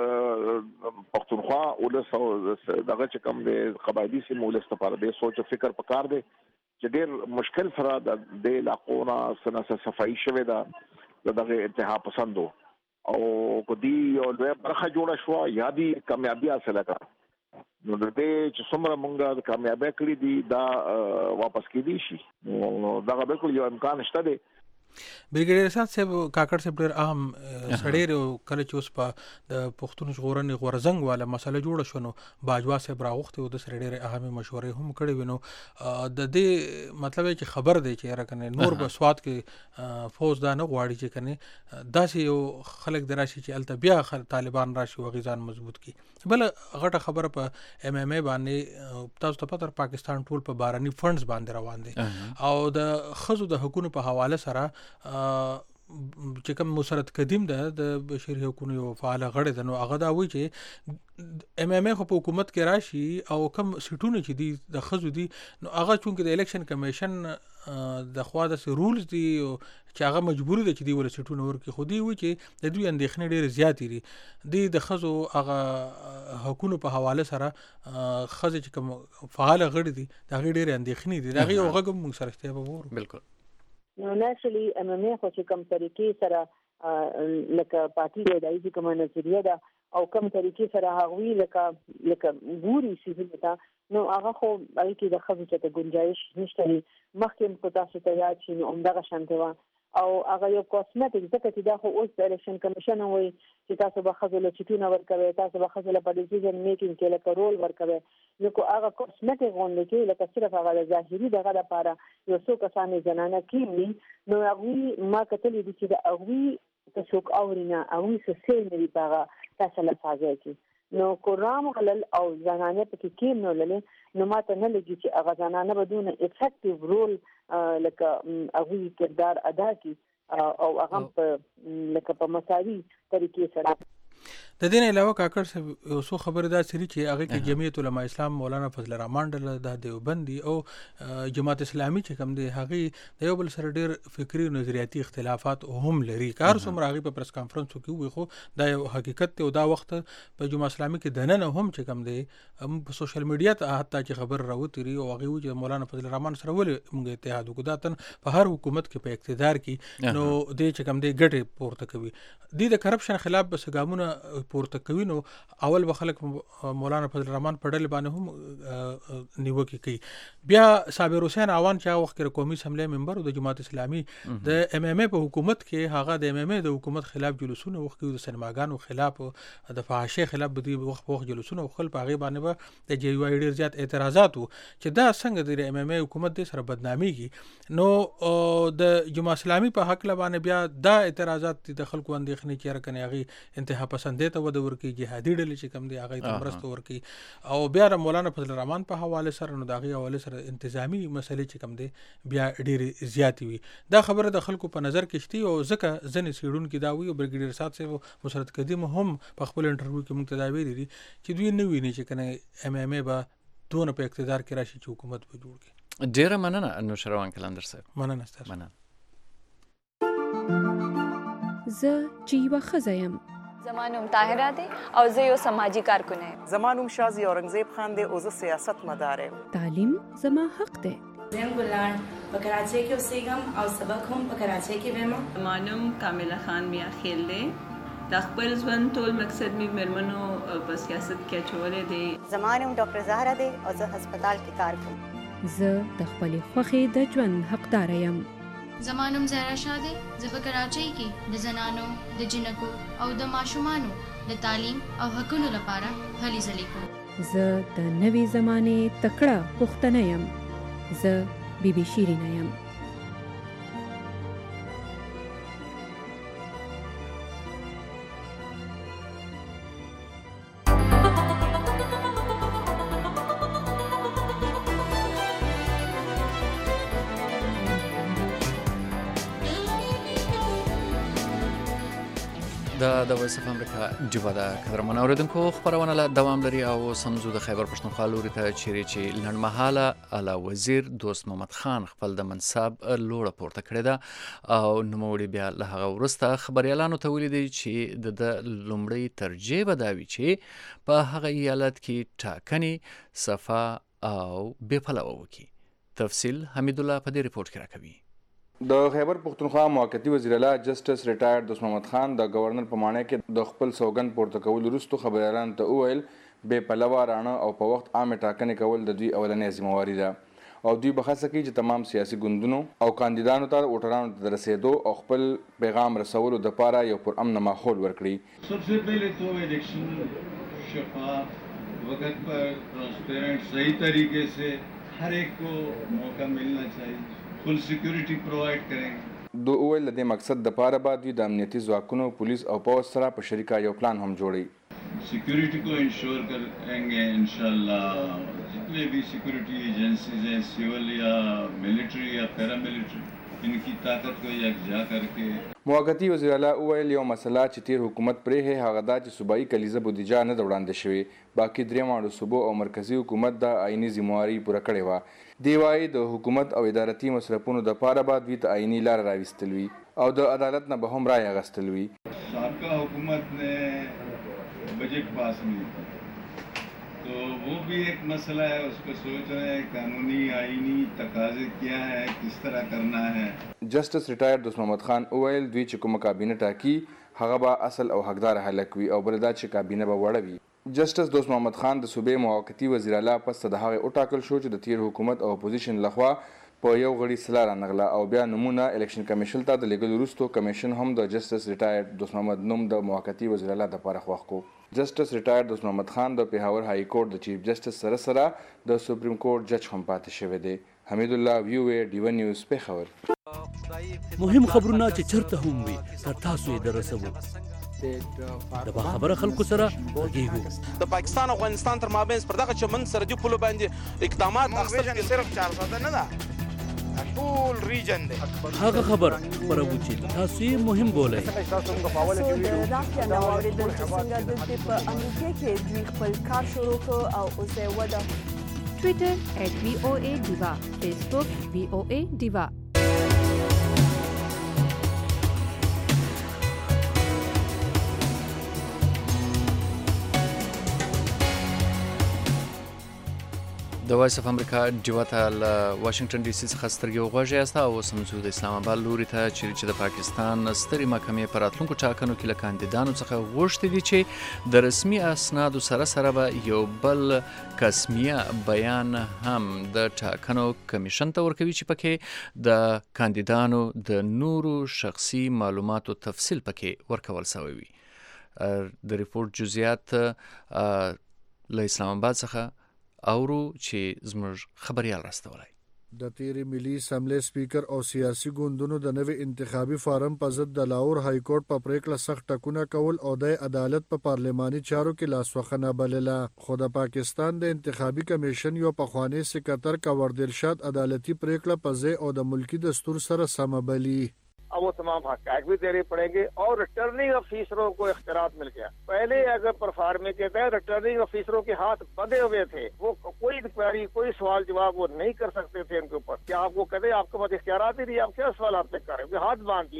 [SPEAKER 12] پښتونخوا ولس دغه چې کوم دی قبایلی سیمو ولسته لپاره د سوچ او فکر پکار دی چې ډېر مشکل سره د علاقونو سره صفائی شوه دا دغه انتها پسندو او کدی یو لوی برخه جوړه شو یا دی کامیابی حاصله کړه نو د دې چې څومره مونږه کامیابی کړې دي دا واپس کېدی شي نو دا بالکل یو امکان شته دی
[SPEAKER 11] برګیډیر سات صاحب کاکړ صاحب ډېر اهم سړی کله چې اوس په د پښتون ژغورنې غورزنګ والا مسله جوړه شو نو باجوا صاحب راغوښتي او د سره ډېر اهمه مشورې هم کړې وینو د دې مطلب چې خبر دی چې راکنه نور په سواد کې فوج دا نه غواړي چې کنه داسې یو خلک دراشي چې الته بیا طالبان راشي او غیزان مضبوط کی بل غټه خبره په ام ام ای باندې تاسو ته پته پاکستان ټول په باراني فندز باندې روان دي او د خزو د حکومت په حواله سره چې کوم مسرت قدیم ده د بشري حقوقو یو فعال غړی ده نو هغه دا وایي چې ام ام ای خو په حکومت کې راشي او کم سیټونه چې دي د خزو دي نو هغه چونکه د الیکشن کمیشن د خوا د رولز دي چې هغه مجبور دي چې دی ول سیټونه ورکړي خو دی وایي چې د دوی اندېښنې ډېرې زیاتې دي د خزو هغه حقوقو په حواله سره خزه چې کوم فعال غړي دي دا ډېرې اندېښنې دي دا یو هغه موږ سره اشتیا به
[SPEAKER 1] بالکل
[SPEAKER 13] نو نشلی ام ام ای خو چې کوم طریقې سره لکه پارټي د دایي کوم نظریه ده او کوم طریقې سره هغوی لکه ګوري چې دا نو هغه خو هغه کې د خزو ته گنجائش نشته مخکې په تاسو ته یاد شي نو همدغه شانته او هغه یو کوسمیټک ځکه چې دا خو اوس د الیکشن کمیشن وایي چې تاسو به خزو له چټونه ورکوي تاسو به خزو له په ډیسیژن میکینګ کې لکه رول ورکوي نو کو هغه کوسمیټک غونډه کې لکه صرف هغه ظاهري دغه لپاره یو څو کسانې زنانه کېږي نو هغه ما کتلې دي چې هغه تاسو اورینه هغه څه سې نه پاره تاسو له سازه کې نو قرام غلل او زنانه پکې کېم نو لله نو ماته نه لګي چې هغه زنانه بدون افیکټیو رول لکه هغه کردار ادا کی او هغه په لکه په مساوي طریقې سره
[SPEAKER 11] د دې علاوه کاکړ صاحب یو څو خبره دا سری چې هغه کې جمعیت العلماء اسلام مولانا فضل الرحمن د دیوبندي او جماعت اسلامي چې کوم دی هغه د یو بل سره ډېر فکری او نظریاتي اختلافات هم لري کار څومره هغه په پریس کانفرنس کې وي خو دا یو حقیقت ته او دا وخت په جماعت اسلامي کې دننه هم چې کوم دی په سوشل میډیا ته حتی چې خبر راوتري او هغه چې مولانا فضل الرحمن سره ولې موږ اتحاد وکړاتن په هر حکومت کې په اقتدار کې نو د چې کوم دی ګټه پورته کوي د کرپشن خلاف بس ګامونه پورته کوي نو اول به خلک مولانا فضل الرحمن په ډله باندې هم نیوکه کوي بیا صابر حسین اوان چې وخت کې قومي اسمبلی ممبر د جماعت اسلامي د ام ام ای په حکومت کې هغه د ام ام ای د حکومت خلاف جلوسونه وخت کې د سینماګانو خلاف د فحاشۍ خلاف بدی وخت جلوسونه خپل په هغه باندې د جی یو ډیر زیات اعتراضات چې دا څنګه د ام ام ای حکومت د سره بدناميږي نو د جماعت اسلامي په حق لبانه بیا دا اعتراضات د خلکو اندېښنې چې راکنه هغه انتها پسندې ته ود ورکی جهادي ډلې چې کم دی هغه ته مرسته ورکی او بیا د مولانا فضل الرحمن په حواله سره نو دغه حواله سره انتظامی مسلې چې کم دی بیا ډېر زیات وي دا خبره د خلکو په نظر کې شتي او ځکه ځنې سیډون کې دا وی او برګیډیر سات صاحب مسرت قدیم هم په خپل انټرویو کې موږ ته دا ویلي چې دوی نه ویني چې کنه ام ام ای به دونه په اقتدار کې راشي چې حکومت به جوړ کړي
[SPEAKER 1] ډیره مننه انو شروان کلندر صاحب
[SPEAKER 11] مننه ستاسو
[SPEAKER 14] زه چې یوه ښځه یم.
[SPEAKER 15] زما نوم طاهره دی او زه یو سماجی کارکن یم.
[SPEAKER 16] زما نوم شازي اورنګزیب خان دی او زه سیاست مدار یم.
[SPEAKER 14] تعلیم زما حق دی.
[SPEAKER 17] زم ګلان په کراچۍ کې اوسېږم او سبق هم په کراچۍ کې وایم.
[SPEAKER 18] زما نوم کامله خان میا خیل دی. د خپل ژوند ټول مقصد می مرمنو په سیاست کې اچولې دی.
[SPEAKER 19] زما نوم ډاکټر زهرا دی او زه هسپتال کې کار کوم.
[SPEAKER 14] زه د خپلې خوښې د ژوند حقدار یم.
[SPEAKER 20] زما نوم زهرا شاه دی. زه په کراچۍ کې د زنانو د جنکو او د ماشومانو د تعلیم او حقونو لپاره هلې ځلې کوم.
[SPEAKER 14] زه د نوې زمانې تکړه پښتنه یم. زه بیبي شیرینه یم.
[SPEAKER 1] د وایس اف امریکا ډیوا ده. قدرمن اوریدونکو خبرونه له دوام لري او سمزو د خیبر پښتونخوا لوري ته چیرې چې لنډمهاله اعلی وزیر دوست محمد خان خپل د منصب لوړه پورته کړې ده او نوموړي بیا له هغه وروسته خبريالانو ته ویلي چې د لومړی ترجیح به دا وي چې په هغه ایالت کې ټاکنې صفا او بې پلوه وکړي. تفصیل حمید الله په دې ریپورت کې راکوي.
[SPEAKER 21] د خیبر پښتونخوا موقتی وزیر اعلی جسټس ریټایرډ دوست محمد خان د گورنر په مانع کې د خپل سوګند پورته کول وروسته خبريالانو ته وویل بې پلوه رانه او په وخت عامه ټاکنې کول د دوی اولنۍ ذمہواری ده او دوی بخښه کوي چې تمام سیاسي ګوندونو او کاندیدانو ته ووټرانو ته رسیدو او خپل پیغام رسولو د لپاره یو پر امن ماحول ورکړي.
[SPEAKER 22] सबसे पहले तो इलेक्शन शफाफ वक्त पर ट्रांसपेरेंट सही तरीके से हर एक को मौका मिलना चाहिए. फुल सिक्योरिटी प्रोवाइड करेंगे.
[SPEAKER 21] دو اول د مقصد د پاره بعد د امنیتي ځواکونو پولیس او پولیس سره په شریکه یو پلان هم جوړي.
[SPEAKER 22] सिक्योरिटी को इंश्योर करेंगे इंशाल्लाह. जितने भी सिक्योरिटी एजेंसीज हैं सिविल या मिलिट्री या पैरामिलिट्री इनकी ताकत को यकजा करके.
[SPEAKER 21] موقتی وزیر اعلی وویل یو مسله چې تیر حکومت پرې هغه دا چې صوبایي کلیزه بودیجه نه وړاندې شوې باقي درېواړو صوبو او مرکزی حکومت د آئینی ذمہواری پوره کړې وه. دی وايي د حکومت او ادارتي مصرفونو د پاره بعد وی ته آئینی لار راوستل وي او د عدالت نه به هم رای اغستل وي.
[SPEAKER 22] سابقہ حکومت نے بجٹ پاس نہیں کیا तो वो भी एक मसला है. उसको सोच रहे हैं कानूनी आईनी तकाजे क्या है किस तरह करना है.
[SPEAKER 21] جسټس ریټایرډ دوست محمد خان وویل دوی چې کومه کابینه ټاکي هغه به اصل او حقدار هلک وي او بل دا چې کابینه به وړه وي. جسټس دوست محمد خان د صوبې موقتی وزیر اعلی پس د هغه وټاکل شو چې د تیر حکومت او اپوزیشن لخوا په یو غړي سلا رانغله او بیا نمونه الیکشن کمیشن ته د لیګل وروسته کمیشن هم د جسټس ریټایرډ دوست محمد نوم د موقتی وزیر اعلی د لپاره خوښ کو. جسټس ریټایرډ دوست محمد خان د پیښور های کورټ د چیف جسټس سره سره د سپریم کورټ جج هم پاتې شوی دی. حمید الله ویو ډیو نیوز پیښور.
[SPEAKER 23] مهم خبرونه چې چرته هم وي تر تاسو یې درسوو. د خبره خلکو سره غږیږو.
[SPEAKER 24] د پاکستان او افغانستان تر مابین پر دغه چمن سرحدي پولو باندې اقدامات اخیستل صرف 400 نه ده ټول ریجن دی.
[SPEAKER 23] هغه خبر خبرو چې تاسو یې مهم بولئ.
[SPEAKER 7] د رافیا نو اوریدل چې څنګه د په امریکا کې دوی خپل کار شروع کړ او اوس یې وده.
[SPEAKER 14] ټویټر @VOA Diva، فیسبوک VOA Diva.
[SPEAKER 1] د وایس اف امریکا ډیوا ته له واشنگټن ډي سي څخه سترګې وغوږئ یاست او سمزو د اسلام آباد لوري ته چې د پاکستان سترې محکمې په راتلونکو ټاکنو کې له کاندیدانو څخه غوښتي دي چې د رسمي اسنادو سره سره به یو بل قسمیه بیان هم د ټاکنو کمیشن ته ورکوي چې پکې د کاندیدانو د نورو شخصي معلوماتو تفصیل پکې ورکول شوی وي. د ریپورت جزئیات له اسلام آباد څخه اورو چې زموږ خبريال راستولای.
[SPEAKER 25] د تیری ملي اسمبلی سپیکر او سیاسي ګوندونو د نوې انتخابي فارم په ضد د لاهور های کورټ په پریکړه سخت ټکونه کول او د عدالت په پارلماني چارو کې لاسوخنه بلله. خو د پاکستان د انتخابي کمیشن یو پخوانی سکرټر کاور دلشاد عدالتي پریکړه په ځای او د ملکی دستور سره سم بلی.
[SPEAKER 26] अब वो तमाम हक़ भी देने पड़ेंगे और रिटर्निंग अफीसरों को इख्तियार मिल गया. पहले अगर परफार्मे के तहत रिटर्निंग अफीसरों के हाथ बंधे हुए थे, वो कोई इंक्वायरी कोई सवाल जवाब वो नहीं कर सकते थे उनके ऊपर. क्या आपको कहते आपके पास इख्तियार ही नहीं, आप क्या सवाल आपसे कर रहे हैं, हाथ बांध दिए थे.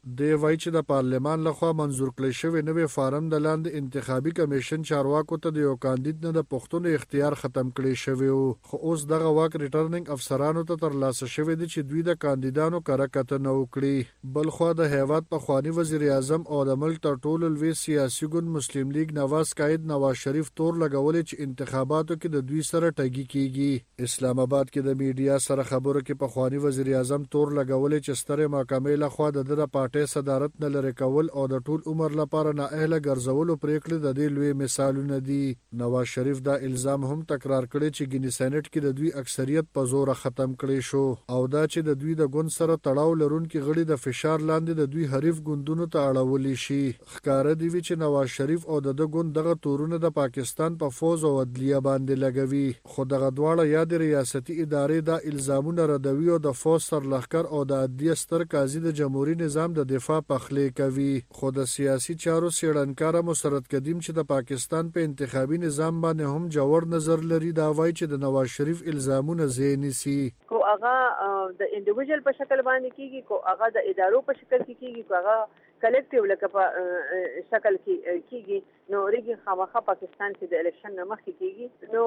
[SPEAKER 25] دی وایي چې د پارلمان لخوا منظور کړی شوی نوی فارم د لاندې انتخابي کمیشن چارواکو ته د یو کاندید نه د پښتون اختیار ختم کړی شوی و، خو اوس دغه واک ریټرنینګ افسرانو ته ترلاسه شوی دی چې دوی د کاندیدانو کره کتنه وکړي. بلخوا د هیواد پخوانی وزیر اعظم او د ملک تر ټولو لوی سیاسي ګوند مسلم لیگ نواز قائد نواز شریف تور لګولې چې انتخاباتو کې د دوی سره ټګي کیږي. اسلام آباد کې د میډیا سره خبرو کې پخوانی وزیر اعظم تور لګولې چې ستره محکمې لخوا د پارټۍ صدارت نه لري کول او د ټول عمر لپاره نااهله ګرځولو پریکړې د دې لوی مثالونه دي. نواز شریف دا الزام هم تکرار کړی چې ګینی سېنات کې د دوی اکثریت په زور ختم کړی شو او دا چې د دوی د ګوند سره تړاو لرونکي غړي د فشار لاندې د دوی حریف ګوندونو ته اړولي شي. ښکاره دی چې نواز شریف او د ګوند دغه تورونه د پاکستان په فوز او عدلیه باندې لګوي، خو دغه دواړه یا د ریاستي ادارې دا الزامونه ردوي او د فوز سرلښکر او د عدلیه ستر قاضي د جمهوریت نظام د دفاع پخلی کوي. خو د سیاسي چارو څېړنکار مسرت قدیم چې د پاکستان په انتخابي نظام باندې هم جوړ نظر لري، دا وایي چې د نواز شریف الزامونه ځای نیسي.
[SPEAKER 13] کو هغه د انډیویډوال په شکل باندې کیږي، کو هغه د ادارو په شکل کې کیږي، کو هغه کلیکټیو لکه په شکل کې کیږي، نو ریګي خامخا پاکستان کې د الیکشن نه مخکې کیږي. نو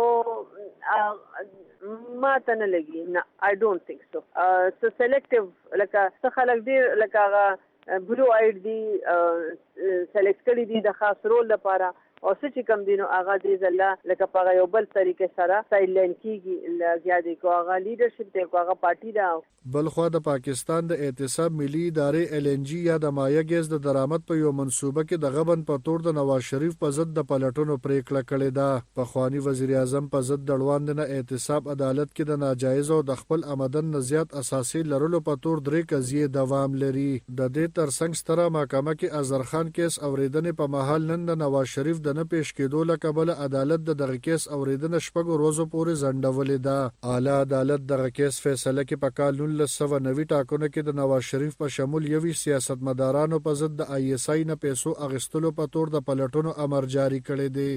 [SPEAKER 13] ما ته نه لګي، نه آی ډونټ تھنک سو. سو سلیکټیو لکه څه خلک ډیر لکه هغه بلو آیډ دي سلیکټ کړي دي د خاص رول لپاره او څه چې کم دینو هغه دې ځله لکه په یو بل طریقې سره سایلنټ کیږي زیاتې کو هغه لیډرشپ دی کو هغه پارټي دا.
[SPEAKER 25] بلخوا د پاکستان د اعتصاب ملي ادارې LNG یا د مایع ګیس د درآمد په یو منصوبه کې د غبن په تور د نواز شریف په ضد د پلټونو پریکړه کړې ده. پخوانی وزیر اعظم په ضد د وړاندې نه اعتصاب عدالت کې د ناجایز او د خپل آمدن نه زیات اساسي لرلو په تور درې قضیې دوام لري. د دې ترڅنګ ستره محکمه کې اظهرخان کیس اوریدنې په محل نن د نواز شریف د نه پیش کېدو له کبله عدالت د دغه کیس اوریدنه شپږ ورځو پورې ځنډولې ده. اعلی عدالت دغه کیس فیصله کې په کال 1990 ټاکنو کې د نواز شریف په شمول یوي سیاستمدارانو په ضد د ISI نه پیسو اخیستلو په تور د پلټونو امر جاری کړی دی.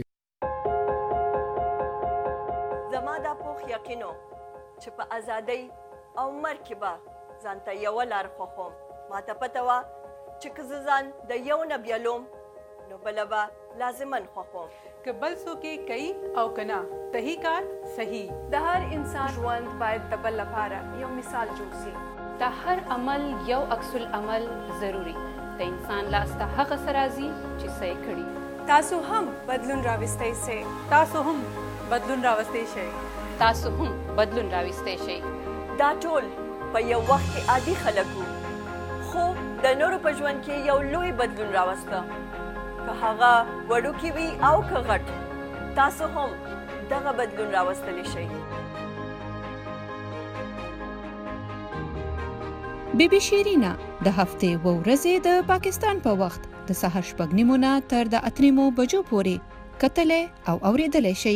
[SPEAKER 2] زما دا پوخ یقینو چې په ازادۍ او مرګ کې به ځانته یوه لار خوښوم. ماته پته وه چې که زه ځان د یو نه بیلوم نو بله به لازمن خوښوم.
[SPEAKER 3] که بل څوک یې کوي او که نه صحیح کار صحیح.
[SPEAKER 15] د هر انسان ژوند باید د بل لپاره یو مثال جوړ شي. د هر عمل یو عکس العمل ضروري. د انسان لاس ته هغه څه راځي چې څه یې کړي.
[SPEAKER 3] تاسو هم بدلون راوستی شئ. تاسو هم بدلون راوستی شئ.
[SPEAKER 15] تاسو هم بدلون راوستی شئ.
[SPEAKER 2] دا ټول په یو وخت کې عادي خلک وو، خو د نورو په ژوند کې یو لوی بدلون راوسته. که هغه وړوکی وي او که غټ، تاسو هم دغه بدلون راوستلی شئ.
[SPEAKER 14] بیبي شیرینا د هفتې و ورځې د پاکستان په وخت د سهار 6:30 نه تر د 8 بجو پورې کتلې او اوریدلې شي.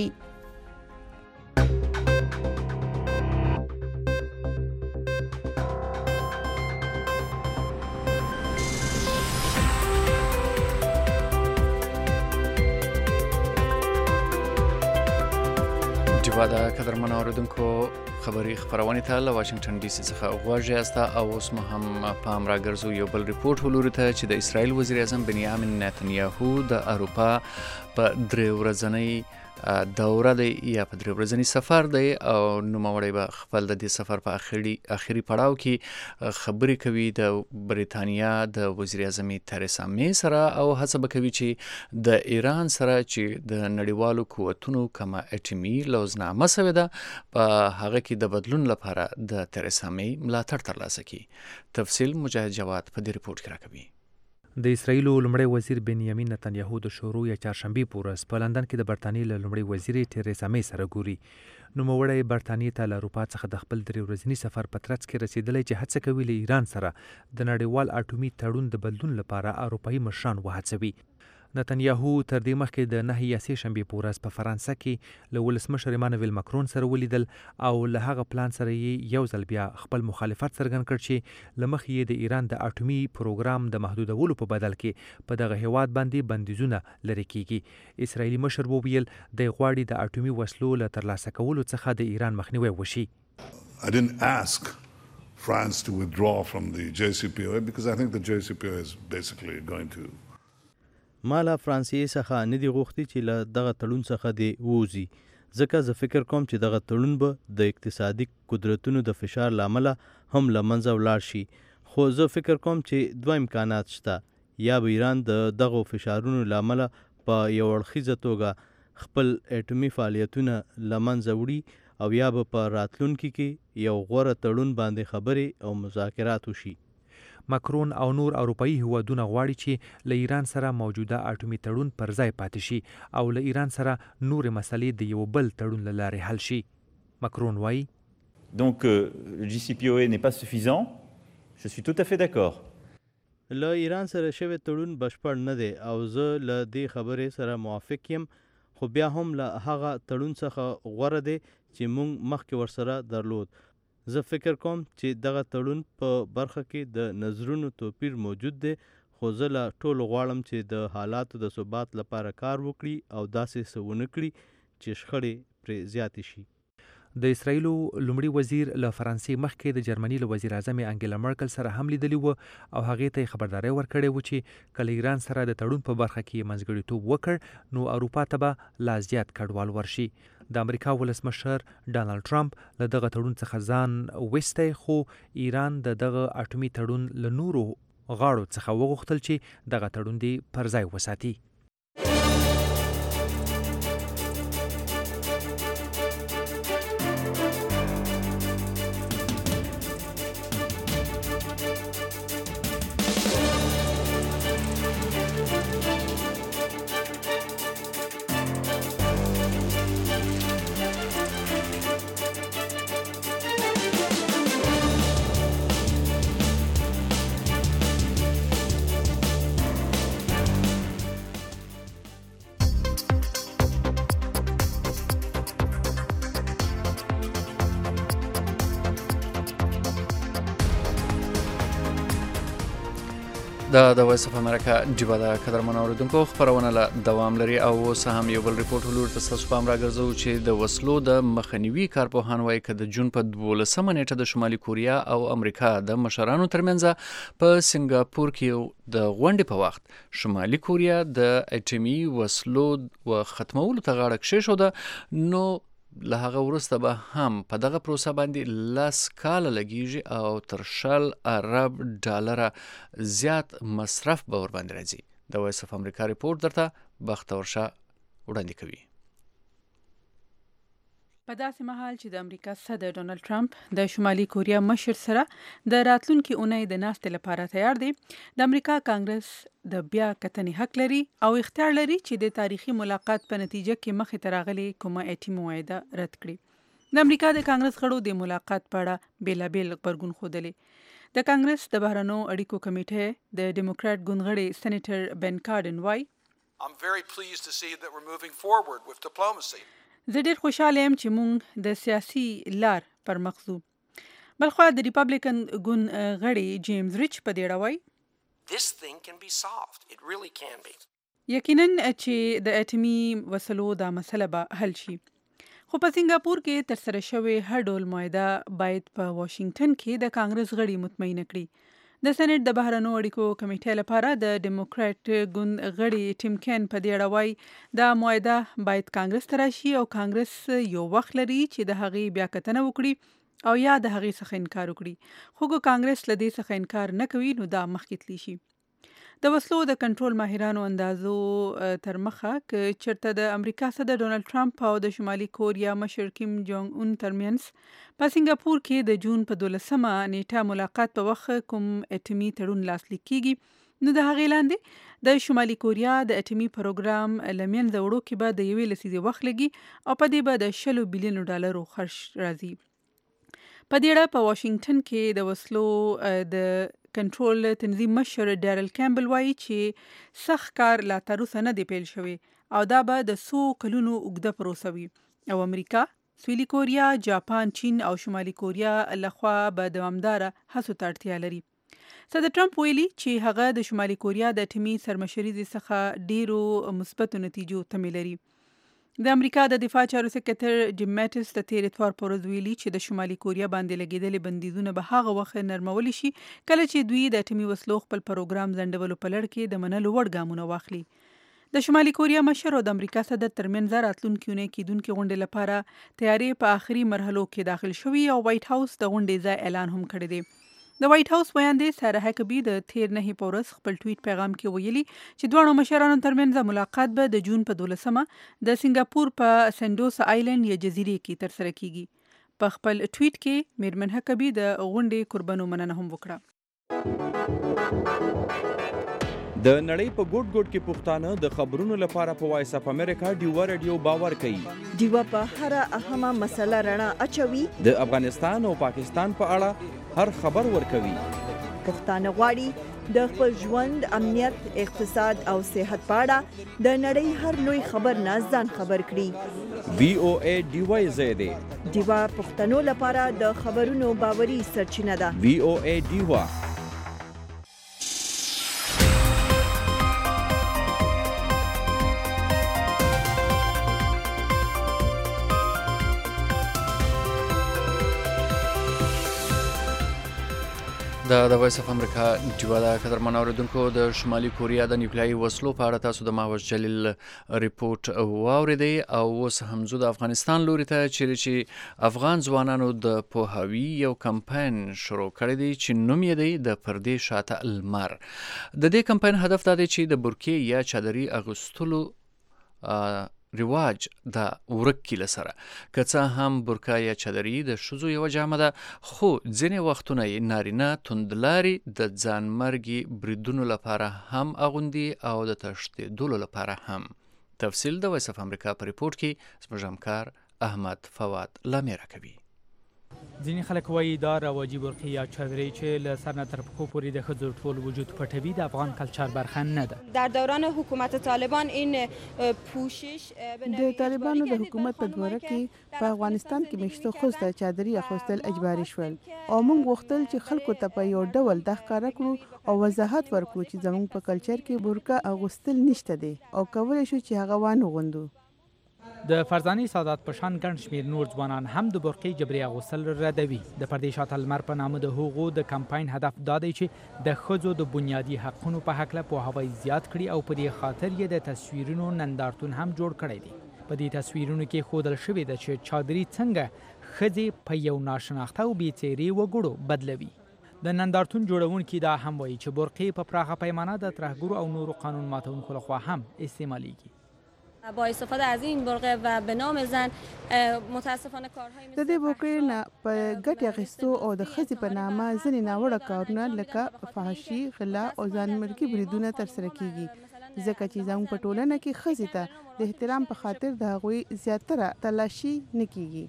[SPEAKER 1] د قدرمنو اوریدونکو خبري خبرونه ته له واشنگټن ډي سي څخه غواړي استا او اوس هم پام راګرځو یو بل ریپورت ولوري ته چې د اسرائیل وزیر اعظم بنیامین نتنیاهو د اروپا په درې ورځنۍ دوره دی یا په درې ورځنی سفر دی او نوموړی به خپل د دې سفر په اخري پړاو کې خبرې کوي د بریتانیا د وزیر اعظم تریسا می سره او هڅه وکوي چې د ایران سره چې د نړیوالو قوتونو کومه اټومي لوزنامه سوې ده په هغه کې د بدلون لپاره د تریسا می ملاتړ ترلاسه کړي. تفصیل مجاهد جواد په دې ریپورت کې راکوي.
[SPEAKER 4] د اسرائیل لومړی وزیر بنیامین نتنیاهو د شروع یا چهارشنبه پورس په لندن کې د برتانیې لومړی وزیر تریسا می سره ګوري. نوموړی برتانیې ته له اروپا څخه د خپل درې ورځني سفر په ترڅ کې رسیدلی چې هڅه کوي له ایران سره د نړیوال اټومي تړون د بدلون لپاره اروپایي مشران وهڅوي. نتنیاهو تر دې مخکې د 9 یا 3 شنبې په ورځ په فرانسه کې له ولسمشر ایمانویل ماکرون سره ولیدل او له هغه پلان سره یې یو ځل بیا خپل مخالفت څرګند کړ چې له مخې یې د ایران د اټومي پروګرام د محدودولو په بدل کې په دغه هیواد باندې بندیزونه لرې کیږي. اسرائیلي مشر وویل د غواړي د اټومي وسلو له ترلاسه کولو څخه د ایران مخنیوی وشي.
[SPEAKER 5] I didn't ask France to withdraw from the JCPOA because I think the JCPOA is basically going to
[SPEAKER 6] مالا فرانسې څخه نه دی غوښتي چې له دغه تړون څخه دی ووځي ځکه زه فکر کوم چې دغه تړون به د اقتصادي قدرتونو د فشار له امله هم له منځه ولاړ شي خو زه فکر کوم چې دوه امکانات شته یا به ایران د دغو فشارونو له امله په یو اړخیزه توګه خپل اټومي فعالیتونه له منځه وړي او یا به په راتلونکي کې یو غوره تړون باندې خبرې او مذاکرات وشي
[SPEAKER 4] ماکرون او نور اروپایي هیوادونه غواړي چې له ایران سره موجوده اټومي تړون پر ځای پاتې شي او له ایران سره نور مسلې د یو بل تړون له لارې حل شي ماکرون وایي
[SPEAKER 8] Donc le JCPOA n'est pas suffisant. Je suis tout à fait d'accord.
[SPEAKER 6] له ایران سره شوی تړون بشپړ نه دی او زه له دې خبرې سره موافق یم خو بیا هم له هغه تړون څخه غوره دی چې موږ مخکې ورسره درلود زه فکر کوم چې دغه تړون په برخه کې د نظرونو توپیر موجود دی خو زه له ټولو غواړم چې د حالاتو د ثبات لپاره کار وکړي او داسې څه ونه کړي چې شخړې پرې زیاتې شي
[SPEAKER 4] د اسرایلو لومړي وزیر له فرانسې مخکې د جرمني له وزیر اعظم انګیلا مرکل سره هم لیدلی و او هغې ته خبرداری ورکړې و چې کله ایران سره د تړون په برخه کې منځګړیتوب وکړ نو اروپا ته به لا زیات کډوال ورشي د امریکا ولسمشر ډانلډ ټرمپ له دغه تړون څخه ځان وستی خو ایران د دغه اټومي تړون له نورو غاړو څخه وغوښتل چې دغه تړون دی پر ځای وساتي د وایس اف امریکا جبه د قدرمن اوریدونکو خبرونه له دوام لري او اوس هم یو بل ریپورت ولور تاسو پام راګرځو چې د وسلو د مخنیوي کارپوهان وایي چې د جون په 12 نیټه د شمالي کوریا او امریکا د مشرانو ترمنځ په سنگاپور کې د غونډې په وخت شمالي کوریا د اټومي وسلو و ختمولو ته غاړه کېښوده نو له هغه وروسته به هم په دغه پروسه باندې 10 کاله لګیږي او تر 100 ارب ډالره زیات مصرف به ور باندې راځي د وایس اف امریکا ریپورت درته بختور شاه وړاندې کوي
[SPEAKER 3] په داسې مهال چې د امریکا صدر ډونالد ټرمپ د شمالي کوریا مشر سره د راتلونکي اونۍ د ناستې لپاره تیار دی د امریکا کانګرس د بیا کتنې حق لري او اختیار لري چې د تاریخي ملاقات په نتیجه کې مخې ته راغلي کومه اټومي معاهده رد کړي د امریکا د کانګرس غړو د ملاقات په اړه بیلابیل غبرګون ښودلی د کانګرس د بهرنیو اړیکو کمیټې د ډیموکرات ګوند غړي سېنیټر بن کارډن وایي
[SPEAKER 9] I'm very pleased to see that we're moving forward with diplomacy.
[SPEAKER 3] زه ډېر خوشاله یم چې موږ د سیاسي لار پر مخ ځو بلخوا د ریپبلیکن ګوند غړي جیمز ریچ په دې اړه وایي
[SPEAKER 9] This thing can be solved. It really can be.
[SPEAKER 3] یقینا چې د اټومي وسلو دا مسله به حل شي خو په سنگاپور کې ترسره شوې هر ډول معاهده باید په واشنگټن کې د کانګرس غړي مطمئن کړي د سېنات د بهرنیو اړیکو کمیټې لپاره د ډیموکرات ګوند غړي ټیم کین په دې اړه وایي دا معاهده باید کانګرس ته راشي او کانګرس یو وخت لري چې د هغې بیا کتنه وکړي او یا د هغې څخه انکار وکړي خو کانګرس له دې څخه انکار نه کوي نو دا مخکې تللی شي د وسلو د کنټرول ماهرانو اندازو تر مخه ک چرته د امریکا صدر ډونالد ټرمپ او د شمالي کوریا مشر کیم جونګ اون ترمنځ په سنگاپور کې د جون په 12مه نیټه ملاقات په وخت کوم اټومي تړون لاسلیک کیږي نو د هغې لاندې د شمالي کوریا د اټومي پروګرام لمنځه وړو کې به د یوې لسیزې وخت لګي او په دې به د 100 بلین ډالرو خرج راځي په دې اړه په واشنگټن کې د وسلو د کنټرول تنظیم مشر ډیرل کیمبل وایي چې سخت کار لا تر اوسه نه دی پیل شوی او دا به د 100 کلونو اوږده پروسه وي او امریکا سویلي کوریا جاپان چین او شمالي کوریا لخوا به دوامداره هڅو ته اړتیا لري صدر ټرمپ ویلي چې هغه د شمالي کوریا د اټومي سرمشرۍ څخه ډیرو مثبتو نتیجو تمه لري د امریکا د دفاع چارو سکرټر جیم میټس د تیر اتوار پر ورځ ویلي چې د شمالي کوریا باندې لګیدلې بندیزونه به هغه وخت نرمول شي کله چې دوی د اټومي وسلو خپل پروګرام ځنډولو په لړ کې د منلو وړ ګامونه واخلي. د شمالي کوریا مشر او د امریکا صدر ترمنځ راتلونکي اونۍ کېدونکې غونډې لپاره تیاری په آخري مرحلو کې داخل شوی او وایټ هاوس د غونډې ځای اعلان هم کړی دی. د وایټ هاوس ویاندې ساره هکبي د تیر 9 په ورځ خپل ټویټ پیغام کې ویلي چې دواړو مشرانو ترمنځ ملاقات به د جون په 12مه د سنگاپور په سنډوسا آیلند یا جزیرې کې ترسره کیږي. په خپل ټویټ کې میرمن هکبي د غونډې قربانو مننه هم وکړه.
[SPEAKER 10] د نړۍ په ګوټ ګوټ کې پښتانه د خبرونو لپاره په وایس اف امریکا ډیوا رادیو باور کوي.
[SPEAKER 7] ډیوا په هر اهمه مسله رڼا اچوي. د
[SPEAKER 10] افغانستان او پاکستان په اړه هر خبر ورکوي.
[SPEAKER 7] پښتانه غواړي د خپل ژوند، امنیت، اقتصاد او صحت په اړه د نړۍ هر لوی خبر نه ځان خبر کړي.
[SPEAKER 10] VOA ډیوا زیاده
[SPEAKER 7] ډیوا پښتنو لپاره د خبرونو باوري سرچینه ده.
[SPEAKER 10] VOA ډیوا.
[SPEAKER 1] د وایس اف امریکا ډیوا د قدرمن اوریدونکو د شمالي کوریا د نیوکلیایي وسلو په اړه تاسو د ماوس جلیل ریپورت واوریدئ او اوس هم زه د افغانستان لوري ته چې افغان ځوانانو د پوهاوي یو کمپاین شروع کړی دی چې نوم یې دی د پردې شاته المار. د دې کمپاین هدف دا دی چې د برقې یا چادري اغوستلو رواج د ورک کله سره که څه هم برقه یا چادري د ښځو یوه جامه ده خو ځینې وختونه یې نارینه توندلاري د ځانمرګي بریدونو لپاره هم اغوندي او د تښتېدلو لپاره هم. تفصیل د وایس اف امریکا په ریپورت کې زموږ همکار احمد فواد لامیره کوي.
[SPEAKER 11] ځینې خلک وایي دا رواجي برقې یا چادرۍ چې له سر نه تر پښو پورې د ښځو ټول وجود پټوي د افغان کلچر برخه نه ده.
[SPEAKER 12] در دوران حکومت طالبان این پوشش
[SPEAKER 16] د طالبانو د حکومت په دوره کې په افغانستان کې مشتو ښځو ته چادري اخیستل اجباري شول او موږ غوښتل چې خلکو ته په یو ډول دا ښکاره کړو او وضاحت ورکړو چې زموږ په کلچر کې برقه اغوستل نشته دی او کولی شو چې هغه وانغوندو.
[SPEAKER 11] د فرزانه سادات په شان ګڼ شمېر نور ځوانان هم د برقې جبري اغوستل ردوي. د پردې شاته المر په نامه د هغو د کمپاین هدف دا دی چې د ښځو د بنیادي حقونو په هکله پوهاوی زیات کړي او په دې خاطر یې د تصویرونو نندارتون هم جوړ کړی دی. په دې تصویرونو کې ښودل شوې ده چې چادري څنګه ښځې په یو ناشناخته او بېڅېرې وګړو بدلوي. د نندارتون جوړونکي دا هم وایي چې برقې په پراخه پیمانه د ترهګرو او نورو قانون ماتونکو لخوا هم استعمالیږي.
[SPEAKER 12] با استفاده از این برقه و به نام زن متاسفانه کارهای
[SPEAKER 16] د دې برقې نه په ګټې اخیستو او د ښځې په نامه ځینې ناوړه کارونه لکه فحاشي، غلا او ځانمرګي بریدونه ترسره کیږي ځکه چې زموږ په ټولنه کې ښځې ته د احترام په خاطر د هغوی زیاتره تلاشي نه کیږي.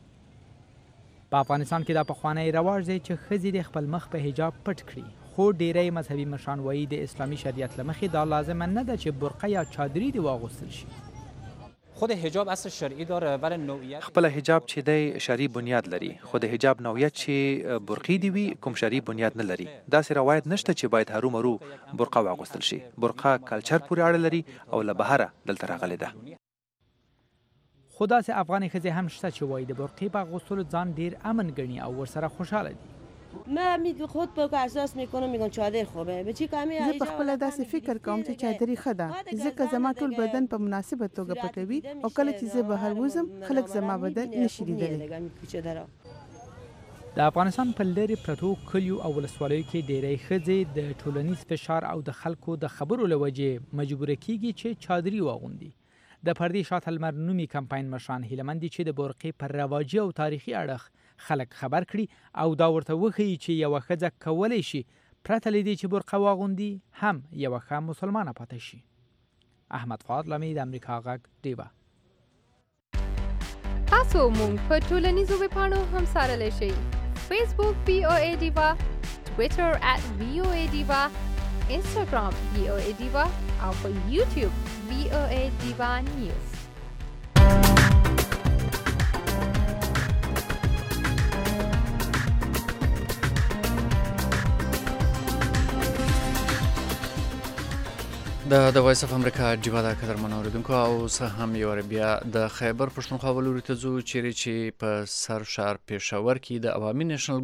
[SPEAKER 11] په افغانستان کې دا پخوانی رواج دی چې ښځې د خپل مخ په حجاب پټ کړي خو ډیری مذهبي مشران وایي د اسلامي شریعت له مخې دا لازمه نه ده چې برقه یا چادري دې واغوستل شي.
[SPEAKER 17] خود حجاب اصل شرعی داره ولی نوعیت
[SPEAKER 4] خپل حجاب چې دی شرعي بنیاد لري خو د حجاب نوعیت چې برقې دی وي کوم شرعي بنیاد نه لري. داسې روایت نشته چې باید هرو مرو برقه واغوستل شي. برقه کلچر پورې اړه لري او له بهره دلته راغلې ده.
[SPEAKER 11] خو داسې افغاني ښځې هم شته چې وایي د برقې په اغوستلو ځان ډیر امن ګڼي او ورسره خوشحاله دي.
[SPEAKER 12] من خود به احساس میکنم میگن چادر خوبه به چی کمی
[SPEAKER 16] زه په خپل داسې فکر کوم چې چادري ښه ده ځکه زما ټول بدن په مناسبه توګه پټوي او کله چې زه بهر وځم خلک زما بدن نشي لیدلی.
[SPEAKER 11] د افغانستان په لرې پرتو کلیو او ولسوالیو کې ډیری ښځې د ټولنیز فشار او د خلکو د خبرو له وجې مجبوره کیږي چې چادري واغوندي. د پردې شاته المر نومي کمپاین مشران هیله مند دي چې د برقې پر رواجي او تاریخي اړخ خلک خبر کړي او دا ورته وښیي چې یوه ښځه کولی شي پرته له دې چې برقه واغوندي هم یوه ښه مسلمانه پاتې شي. احمد فؤاد لامی د امریکا غږ ډیوا.
[SPEAKER 15] تاسو مونږ په ټولنیزو ویبپاڼو هم څارلی شئ. فیسبوک VOA ډیوا، ټویټر @VOA ډیوا، انسټاګرام VOA ډیوا او په یوټیوب VOA ډیوا نیوز.
[SPEAKER 1] د وایس اف امریکا ډیوا د قدرمن اوریدونکو او سه هم یو بیا د خیبر پښتونخوا ولوري ته ځو چې په سر شهر پېښور کې د عوامي نېشنل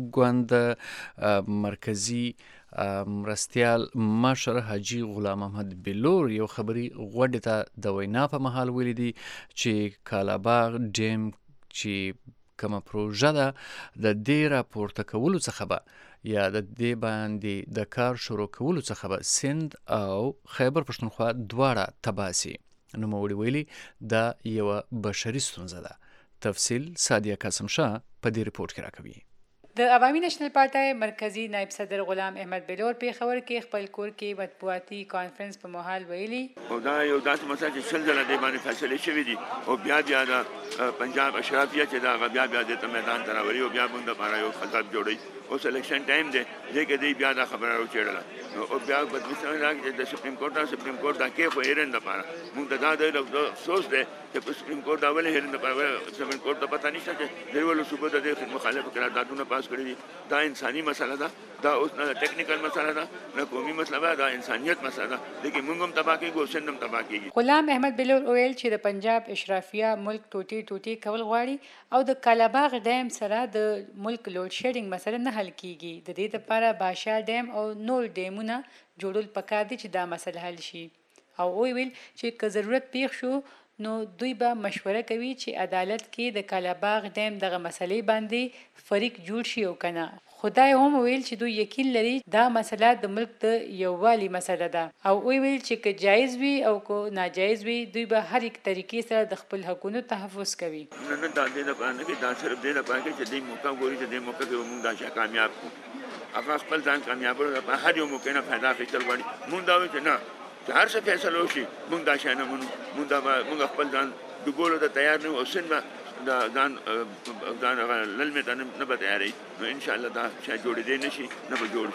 [SPEAKER 1] ګوند مرکزی مرستیال مشر حاجی غلام محمد بلور یو خبري غوډه ته د وینا په محل ولیدي چې کالاباغ ډیم چې کومه پروژه ده د دې راپورته کولو څخه به یا د دې باندې د کار شروع کولو څخه به سند او خیبر پښتونخوا دواړه تباسي. نوموړي ویلي دا یوه بشري ستونزه ده. تفصیل سادیه قاسم شاه په دې ریپورت کې راکوي.
[SPEAKER 3] د عوامي نېشنل پارټۍ مرکزی نائب صدر غلام احمد بلور په خبر کې خپل کور کې مطبوعاتي کانفرنس په محل ویلي
[SPEAKER 18] او دا یو داسې مسله چې شل ځله د باندې فیصله شوې دي او بیا د پنجاب اشرافیه چې دا بیا د میدان ته راوړي او بیا موږ لپاره یو خطاب جوړوي او سلیکشن ټایم دی چې دی بیا دا خبره راوچېړله او بیا بدمستانه راځي د سپریم کورټ دا کې خو هیرن لپاره موږ دا د افسوس دی چې په سپریم کورټ دا ولې هیرن لپاره سپریم کورټ ته پته نشته چې دوی ولې صوبه د دې مخالف قراردادونه پاس کړي دي. دا انساني مسله ده، دا اوس نه ټیکنیکل مسله ده نه قومي مسله ده، دا انسانیت مسله ده. لیکن موږ هم تباه کېږو، سند هم تباه کېږي.
[SPEAKER 3] غلام احمد بلور ویل چې د پنجاب اشرافیه ملک ټوټي کول غواړي او د کالاباغ ډیم سره د ملک لوډ شیډینګ مسله نه حل کیږي. د دې لپاره باشا ډیم او نور ډیمونه جوړول پکار دي چې دا مسله حل شي. او ویل چې که ضرورت پیښ شو نو دوی به مشوره کوي چې عدالت کې د کالاباغ ډیم دغه مسلې باندې فریق جوړ شي او کنه. خدای هم ویل چې دوی یقین لري دا مسله د ملک د یووالي مسله ده او ویل چې که جایز وي او که ناجایز وي دوی به هر یک طریقې سره د خپل حقونو تحفظ کوي.
[SPEAKER 18] نه دا دې لپاره نه کې دا صرف دې لپاره چې دې موقع ګوري چې دې موقع کې موږ دا کامیاب کړو. هغه خپل ځان کامیاب کړو، هر یو موقع نه فایده اخیستل غواړي. موږ دا وایو چې نه چې هر څه فیصله وشي موږ دا شی نه منو، موږ خپل ځان ډوبولو ته تیار نه یو او سند دا ځان للمې ته نه به تیارئ. نو انشاءالله دا شی جوړېدی نه شي نه به جوړ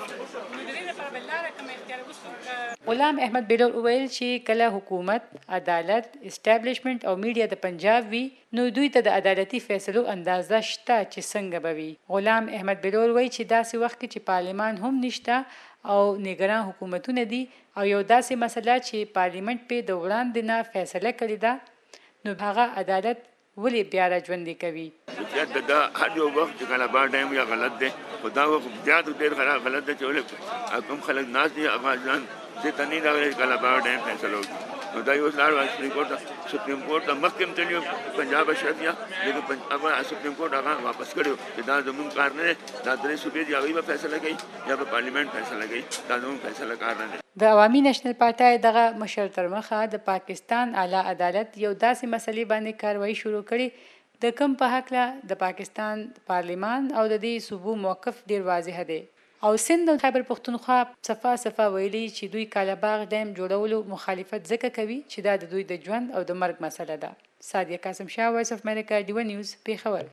[SPEAKER 18] شي.
[SPEAKER 3] غلام احمد بلور ویل چې کله حکومت، عدالت، اسټابلیشمنت او میډیا د پنجاب وي نو دوی ته د عدالتي فیصلو اندازه شته چې څنګه به وي. غلام احمد بلور وایي چې داسې وخت کې چې پارلیمان هم نشته او نگران حکومتونه دي او یو داسې مسله چې پارلیمنت په د وړاندې نه فیصله کړې ده نو هغه عدالت ولې بیا را ژوندی کوي.
[SPEAKER 18] دا هر یو وخت چې کالاباغ ډیم یا غلط دی خو دا وخت بیا ډېر غلط دی چې ولې کوم خلک ناست دي هغه ځان دې ته نه راغلی کالاباغ ډیم فیصله وکړي. نو دا یو لاړ سپریم کورټ ته مخکې هم تللي پنجاب اشرافیه لیکن هغه سپریم کورټ هغه واپس کړی چې دا زموږ کار نه دی، دا درې صوبې دي هغوی به فیصله کوي یا به پارلیمنت فیصله کوي، دا زموږ فیصله کار نه دی.
[SPEAKER 3] د عوامي نېشنل پارټۍ دغه مشر تر مخه د پاکستان اعلی عدالت یو داسې مسلې باندې کاروایی شروع کړي د کوم په هکله د پاکستان پارلیمان او د دې صوبو موقف ډیر واضح دی. او سند او خیبر پښتونخوا صفه ویلي چې دوی کالاباغ ډیم جوړولو مخالفت ځکه کوي چې دا د دوی د ژوند او د مرګ مسله ده. سادیه قاسم شاه، وایس اف امریکا، ډیوا نیوز، پیښور.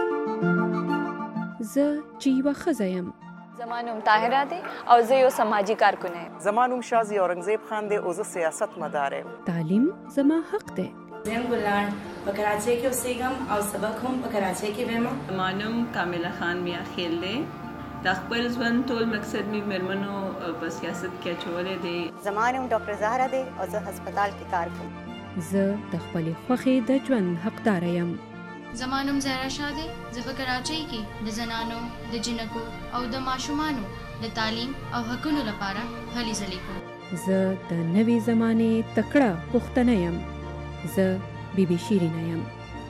[SPEAKER 14] زه چې یوه ښځه یم.
[SPEAKER 19] زما نوم طاهره دی او زه یو سماجي کارکونه یم.
[SPEAKER 20] زما نوم شازي اورنګزیب خان دی او زه سیاست مدار یم.
[SPEAKER 14] تعلیم زما حق دی.
[SPEAKER 21] زم ګلان په کراچۍ کې اوسېږم او سبق هم په کراچۍ کې وایم.
[SPEAKER 22] زما نوم کامله خان میا خیل دی. د خپل ژوند ټول مقصد مې مېرمنو په سیاست کې اچولی دی.
[SPEAKER 24] زما نوم ډاکټر زهره دی او زه هسپتال کې کار کوم.
[SPEAKER 14] زه د خپلې خوښې د ژوند حقداره یم.
[SPEAKER 27] زما نوم زهرا شاه دی. زه په کراچۍ کې د زنانو، د جنکو او د ماشومانو د تعلیم او حقونو لپاره هلې ځلې کوم.
[SPEAKER 14] زه د نوې زمانې تکړه پښتنه یم. زه بیبي شیرینه یم.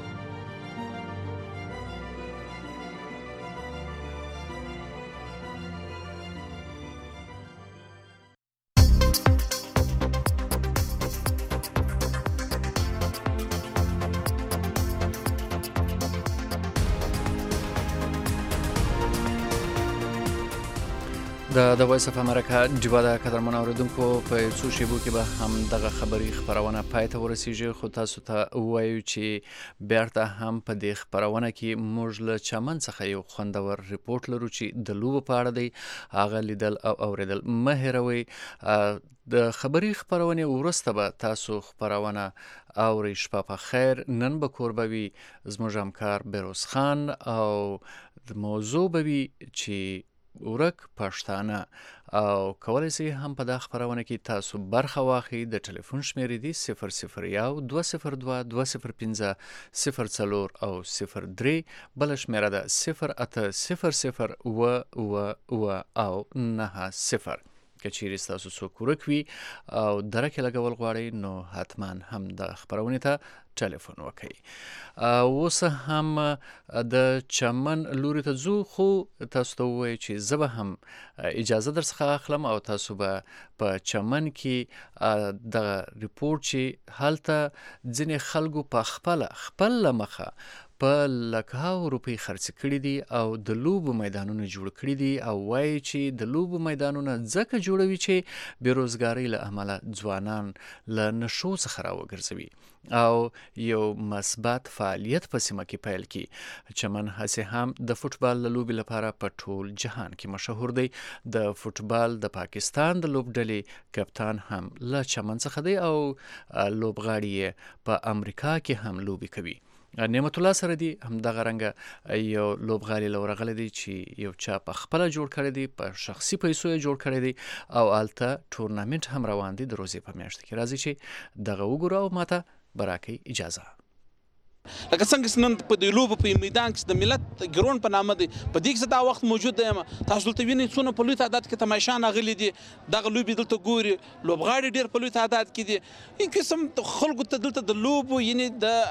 [SPEAKER 1] د وایس اف امریکا ډیوا د قدرمن اوریدونکو په څو شیبو کې به هم دغه خبري خبرونه پای ته ورسیږي. خو تاسو ته وایو چې بیرته هم په دې خبرونه کې موږ له چمن څخه یو خوندور ریپورت لرو چې د لوبو په اړه دی. هغه لیدل او اوریدل مه هېروئ. د خبري خبرونه وروسته به تاسو خبرونه اورئ. شپه په خیر. نن به کور به وي زموږ همکار بروز خان او د موضوع به وي چې ورک پښتانه او کولای شئ هم په دا خپرونه کې تاسو برخه واخلئ. د ټلیفون شمیرې دي 001-205-004 او 03 بل شمیره ده 08000 او 90. که چیرې ستاسو څوک ورک وي او درک لګول غواړئ نو حتما هم د خپرونې ته ټلیفون وکړئ. اوس هم د چمن لوري ته ځو، خو تاسو ته ووایي چې زه به هم اجازه در څخه اخلم او تاسو به په چمن کې د ریپورټ چې هلته ځینې خلکو په خپل مخه په لکهاو روپۍ خرڅ کړي دي او د لوبو میدانونه جوړ کړي دي او وایي چې د لوبو میدانونه ځکه جوړوي چې بیروزګارۍ له امله ځوانان له نشو څخه راوګرځوي او یو مثبت فعالیت په سیمه کې پیل کړي. چمن هسې هم د فوټبال له لوبې لپاره په ټول جهان کې مشهور دی. د فوټبال د پاکستان د لوبډلې کپتان هم له چمن څخه دی او لوبغاړي په امریکا کې هم لوبې کوي. نعمت الله سره دی هم دغه رنګه یو لوبغاړي لورغلی دی چې یو چا په خپل جوړ کړی دی، په شخصي پیسو یې جوړ کړی دی او الته ټورنمنت هم روان دی د روزي په میاشت کې. راځي چې دغه وګورو او ماته براکي اجازه.
[SPEAKER 2] لکه څنګه چې نن په دې لوبو په میدان کې د ملت ګرون په نامه دی، په دې کې زه دا وخت موجود یم. تاسو دلته وینئ څونه په لوی تعداد کې تماشان راغلي دي، دغه لوبې دلته ګوري، لوبغاړي ډېر په لوی تعداد کې دي. یو قسم خلکو ته دلته د لوبو یعنې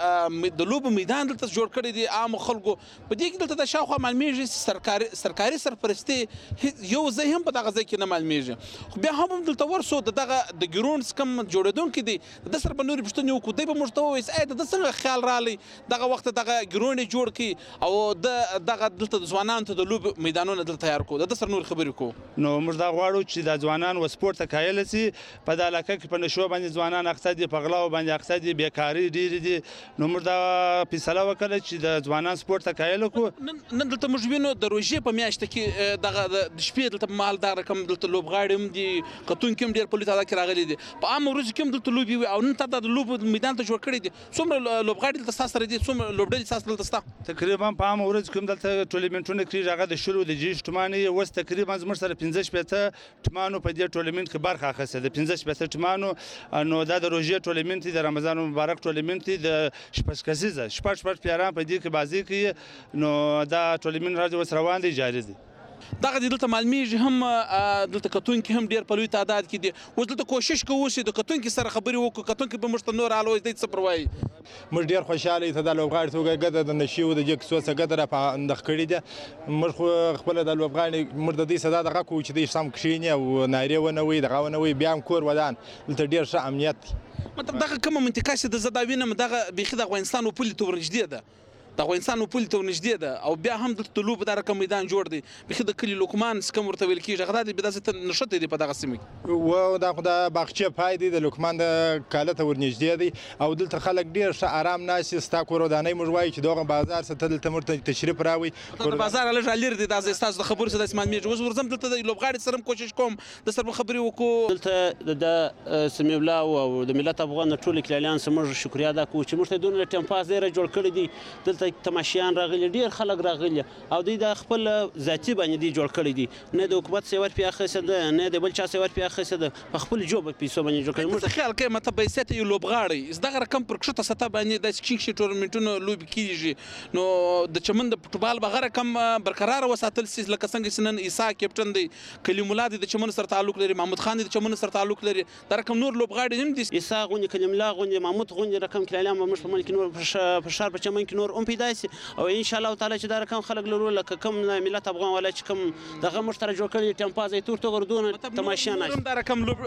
[SPEAKER 2] د لوبو میدان دلته جوړ کړی دی عامو خلکو. په دې کې دلته د شاوخوا معلومیږي سرکاري سرپرستي یو ځای هم په دغه ځای کې نه معلومیږي. خو بیا هم دلته ورسو دغه د ګرون کم جوړېدونکی دی، د سره به نورې پوښتنې وکړو. دی به موږ ته ووایي د ده څنګه خیال راغلی دغه وخت دغه ګرونې جوړ کړي او دغه دلته د ځوانانو ته د لوبو میدانونه دلته تیار کړو. د ده سره نور خبرې کوو.
[SPEAKER 5] نو موږ دا غواړو چې د ځوانان و سپورټ ته قایل شي. په دا علاقه کې په نشو باندې ځوانان اخته دي، په غلاو باندې اخته دي، بیکاري ډېرې دي. نو موږ دا فیصله وکړه چې د ځوانان سپورټ ته قایل کړو.
[SPEAKER 2] نن دلته موږ وینو د روژې په میاشت کې دغه د شپې دلته مال دا رقم دلته لوبغاړي هم دي، کتونکي هم ډېر په لوی تعداد کې راغلي دي. په عامه ورځو کې هم دلته لوبې وي او نن تا د لوبو میدان ته جوړ کړی دي. څومره لوبغاړي دلته ستاسو سره دي؟ څومره لوبډلې ستاسو دلته شته؟
[SPEAKER 5] تقریبا په عامه ورځو کې هم دلته ټورنمنټونه کېږي. هغه د شلو د جیش ټمانې اوس تقریبا زموږ سره 15 ټمانو په دې ټورنمنټ کې برخه اخیستې ده. 15 ټمانو. نو دا د روژې ټورنمنټ دی، د رمضان مبارک ټورنمنټ دی، د شپږ کسیزه شپږ پیران په دې کې بازي کوي. نو دا ټورنمنټ راځي اوس روان دی، جاري دی.
[SPEAKER 2] دغه دلته معلومیږي هم دلته کتونکي هم ډېر په لوی تعداد کې دي. اوس دلته کوشش کوو چې د کتونکي سره خبرې وکړو. کتونکي به موږ ته نور حال وایي دی څه پر وایي.
[SPEAKER 8] موږ ډېر خوشحاله یو د لوبغاړي توګه ګده د نشي و د دې کیسو څخه ګده را پاندخ کړي دي. موږ خو خپل د لوبغاړي موږ د دې صدا دغه کوو چې دوی سم کښیني او نارې ونه وي دغه ونه وي بیا هم کور ودان دلته ډېر ښه امنیت دی.
[SPEAKER 2] مطلب دغه کومه منطقه چې د زه دا وینم دغه بیخي د افغانستان و پولې ته ورنږدې ده، د افغانستان و پولې ته ورنږدې ده او بیا هم دلته د لوبو دا رقم میدان جوړ دی. بیخي د کلي لوکمان څه کوم ورته ویل کېږي هغه دا دی داسې نښتې دی په دغه سیمه کې.
[SPEAKER 8] دا خو د باغچې پای دی، د لوکمان د کاله ته ورنږدې دی او دلته خلک ډېر ښه ارام ناست دي. ستا کور ودانۍ موږ وایو چې دغه بازار څه ته دلته موږ ته تشریف راوړئ.
[SPEAKER 2] د بازار لږ لرې دی، دا ستاسو د خبرو څه داسې معلومیږي. اوس ورځم دلته د لوبغاړي سره هم کوشش کوم د سره خبرې وکړو.
[SPEAKER 13] دلته د سمیع الله او د ملت افغان ټول کلیان سره موږ شکریا ادا کوو چې موږ ته دونه ټیمپاس ډېره جوړ کړی دي. دلته تماشیان راغلي، ډېر خلک راغلي او دوی د خپل ذاتي باندې دی جوړ کړی دي. نه د حکومت څه ورپې اخیسته ده، نه د بل چا څه ورپې اخیسته ده، په خپل جوب پیسو باندې جوړ کړی.
[SPEAKER 2] موږ خیال کوي مته بیسته یو لوبغاړي دغه رقم پر کښته سطح باندې د چینګ ټورنمنټونو لوبې کیږي. نو د چمن د فوټبال به هغه رقم برقرار وساتل سي. لکه څنګه چې نن عیسی کیپټن دی، کلیم الله د چمن سره تعلق لري، محمود خان د چمن سره تعلق لري، دا رقم نور لوبغاړي هم دي.
[SPEAKER 13] عیسی غونډه، کلیم الله غونډه، محمود غونډه رقم کلیان به موږ په ملک نور په شهر په چمن کې نور هم پیدا سي او ان شاء الله تعالی چې دا رقم خلک لرو لکه کوم ملت افغان ولا چې کوم دغه مشترک جوړ کړی ټیمپاز یې تور توغ دون تماشا نه
[SPEAKER 2] دا رقم د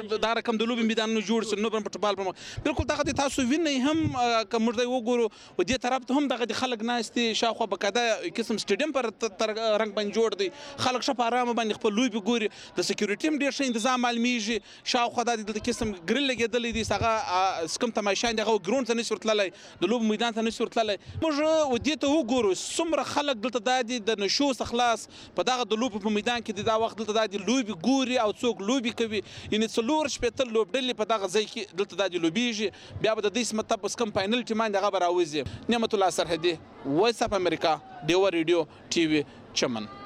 [SPEAKER 2] لوبې میدانونو جوړ سي. نو فوټبال بالکل دغه تاسو وینئ هم کوم ورته وګورو و دې طرف ته هم دغه خلک ناشتي شاوخوا بقاعده قسم سټیډیم پر رنګ باندې جوړ دی. خلک شپ آرام باندې خپل لوبې ګوري. د سکیورټي هم ډېر ښه تنظیم معلومیږي. شاوخوا د قسم ګریل لګېدلې دي، هغه سکم تماشان دغه ګراوند ته نشي ورتللی، د لوبو میدان ته نشي ورتللی. موږ و دې ته وګورو څومره خلک دلته دادي د نشو څخه خلاص په دغه د لوبو په میدان کې دا وخت دلته دادي لوبي ګوري او څوک لوبي کوي. یعنې 4 لوبډلې په دغه ځای کې دلته دادي لوبیږي. بیا به د دې سمته بس کم فائنل ټیمان دغه به راوځي. نعمت الله سرحدي، وایس اف امریکا، ډیوا ریډیو ټي وي، چمن.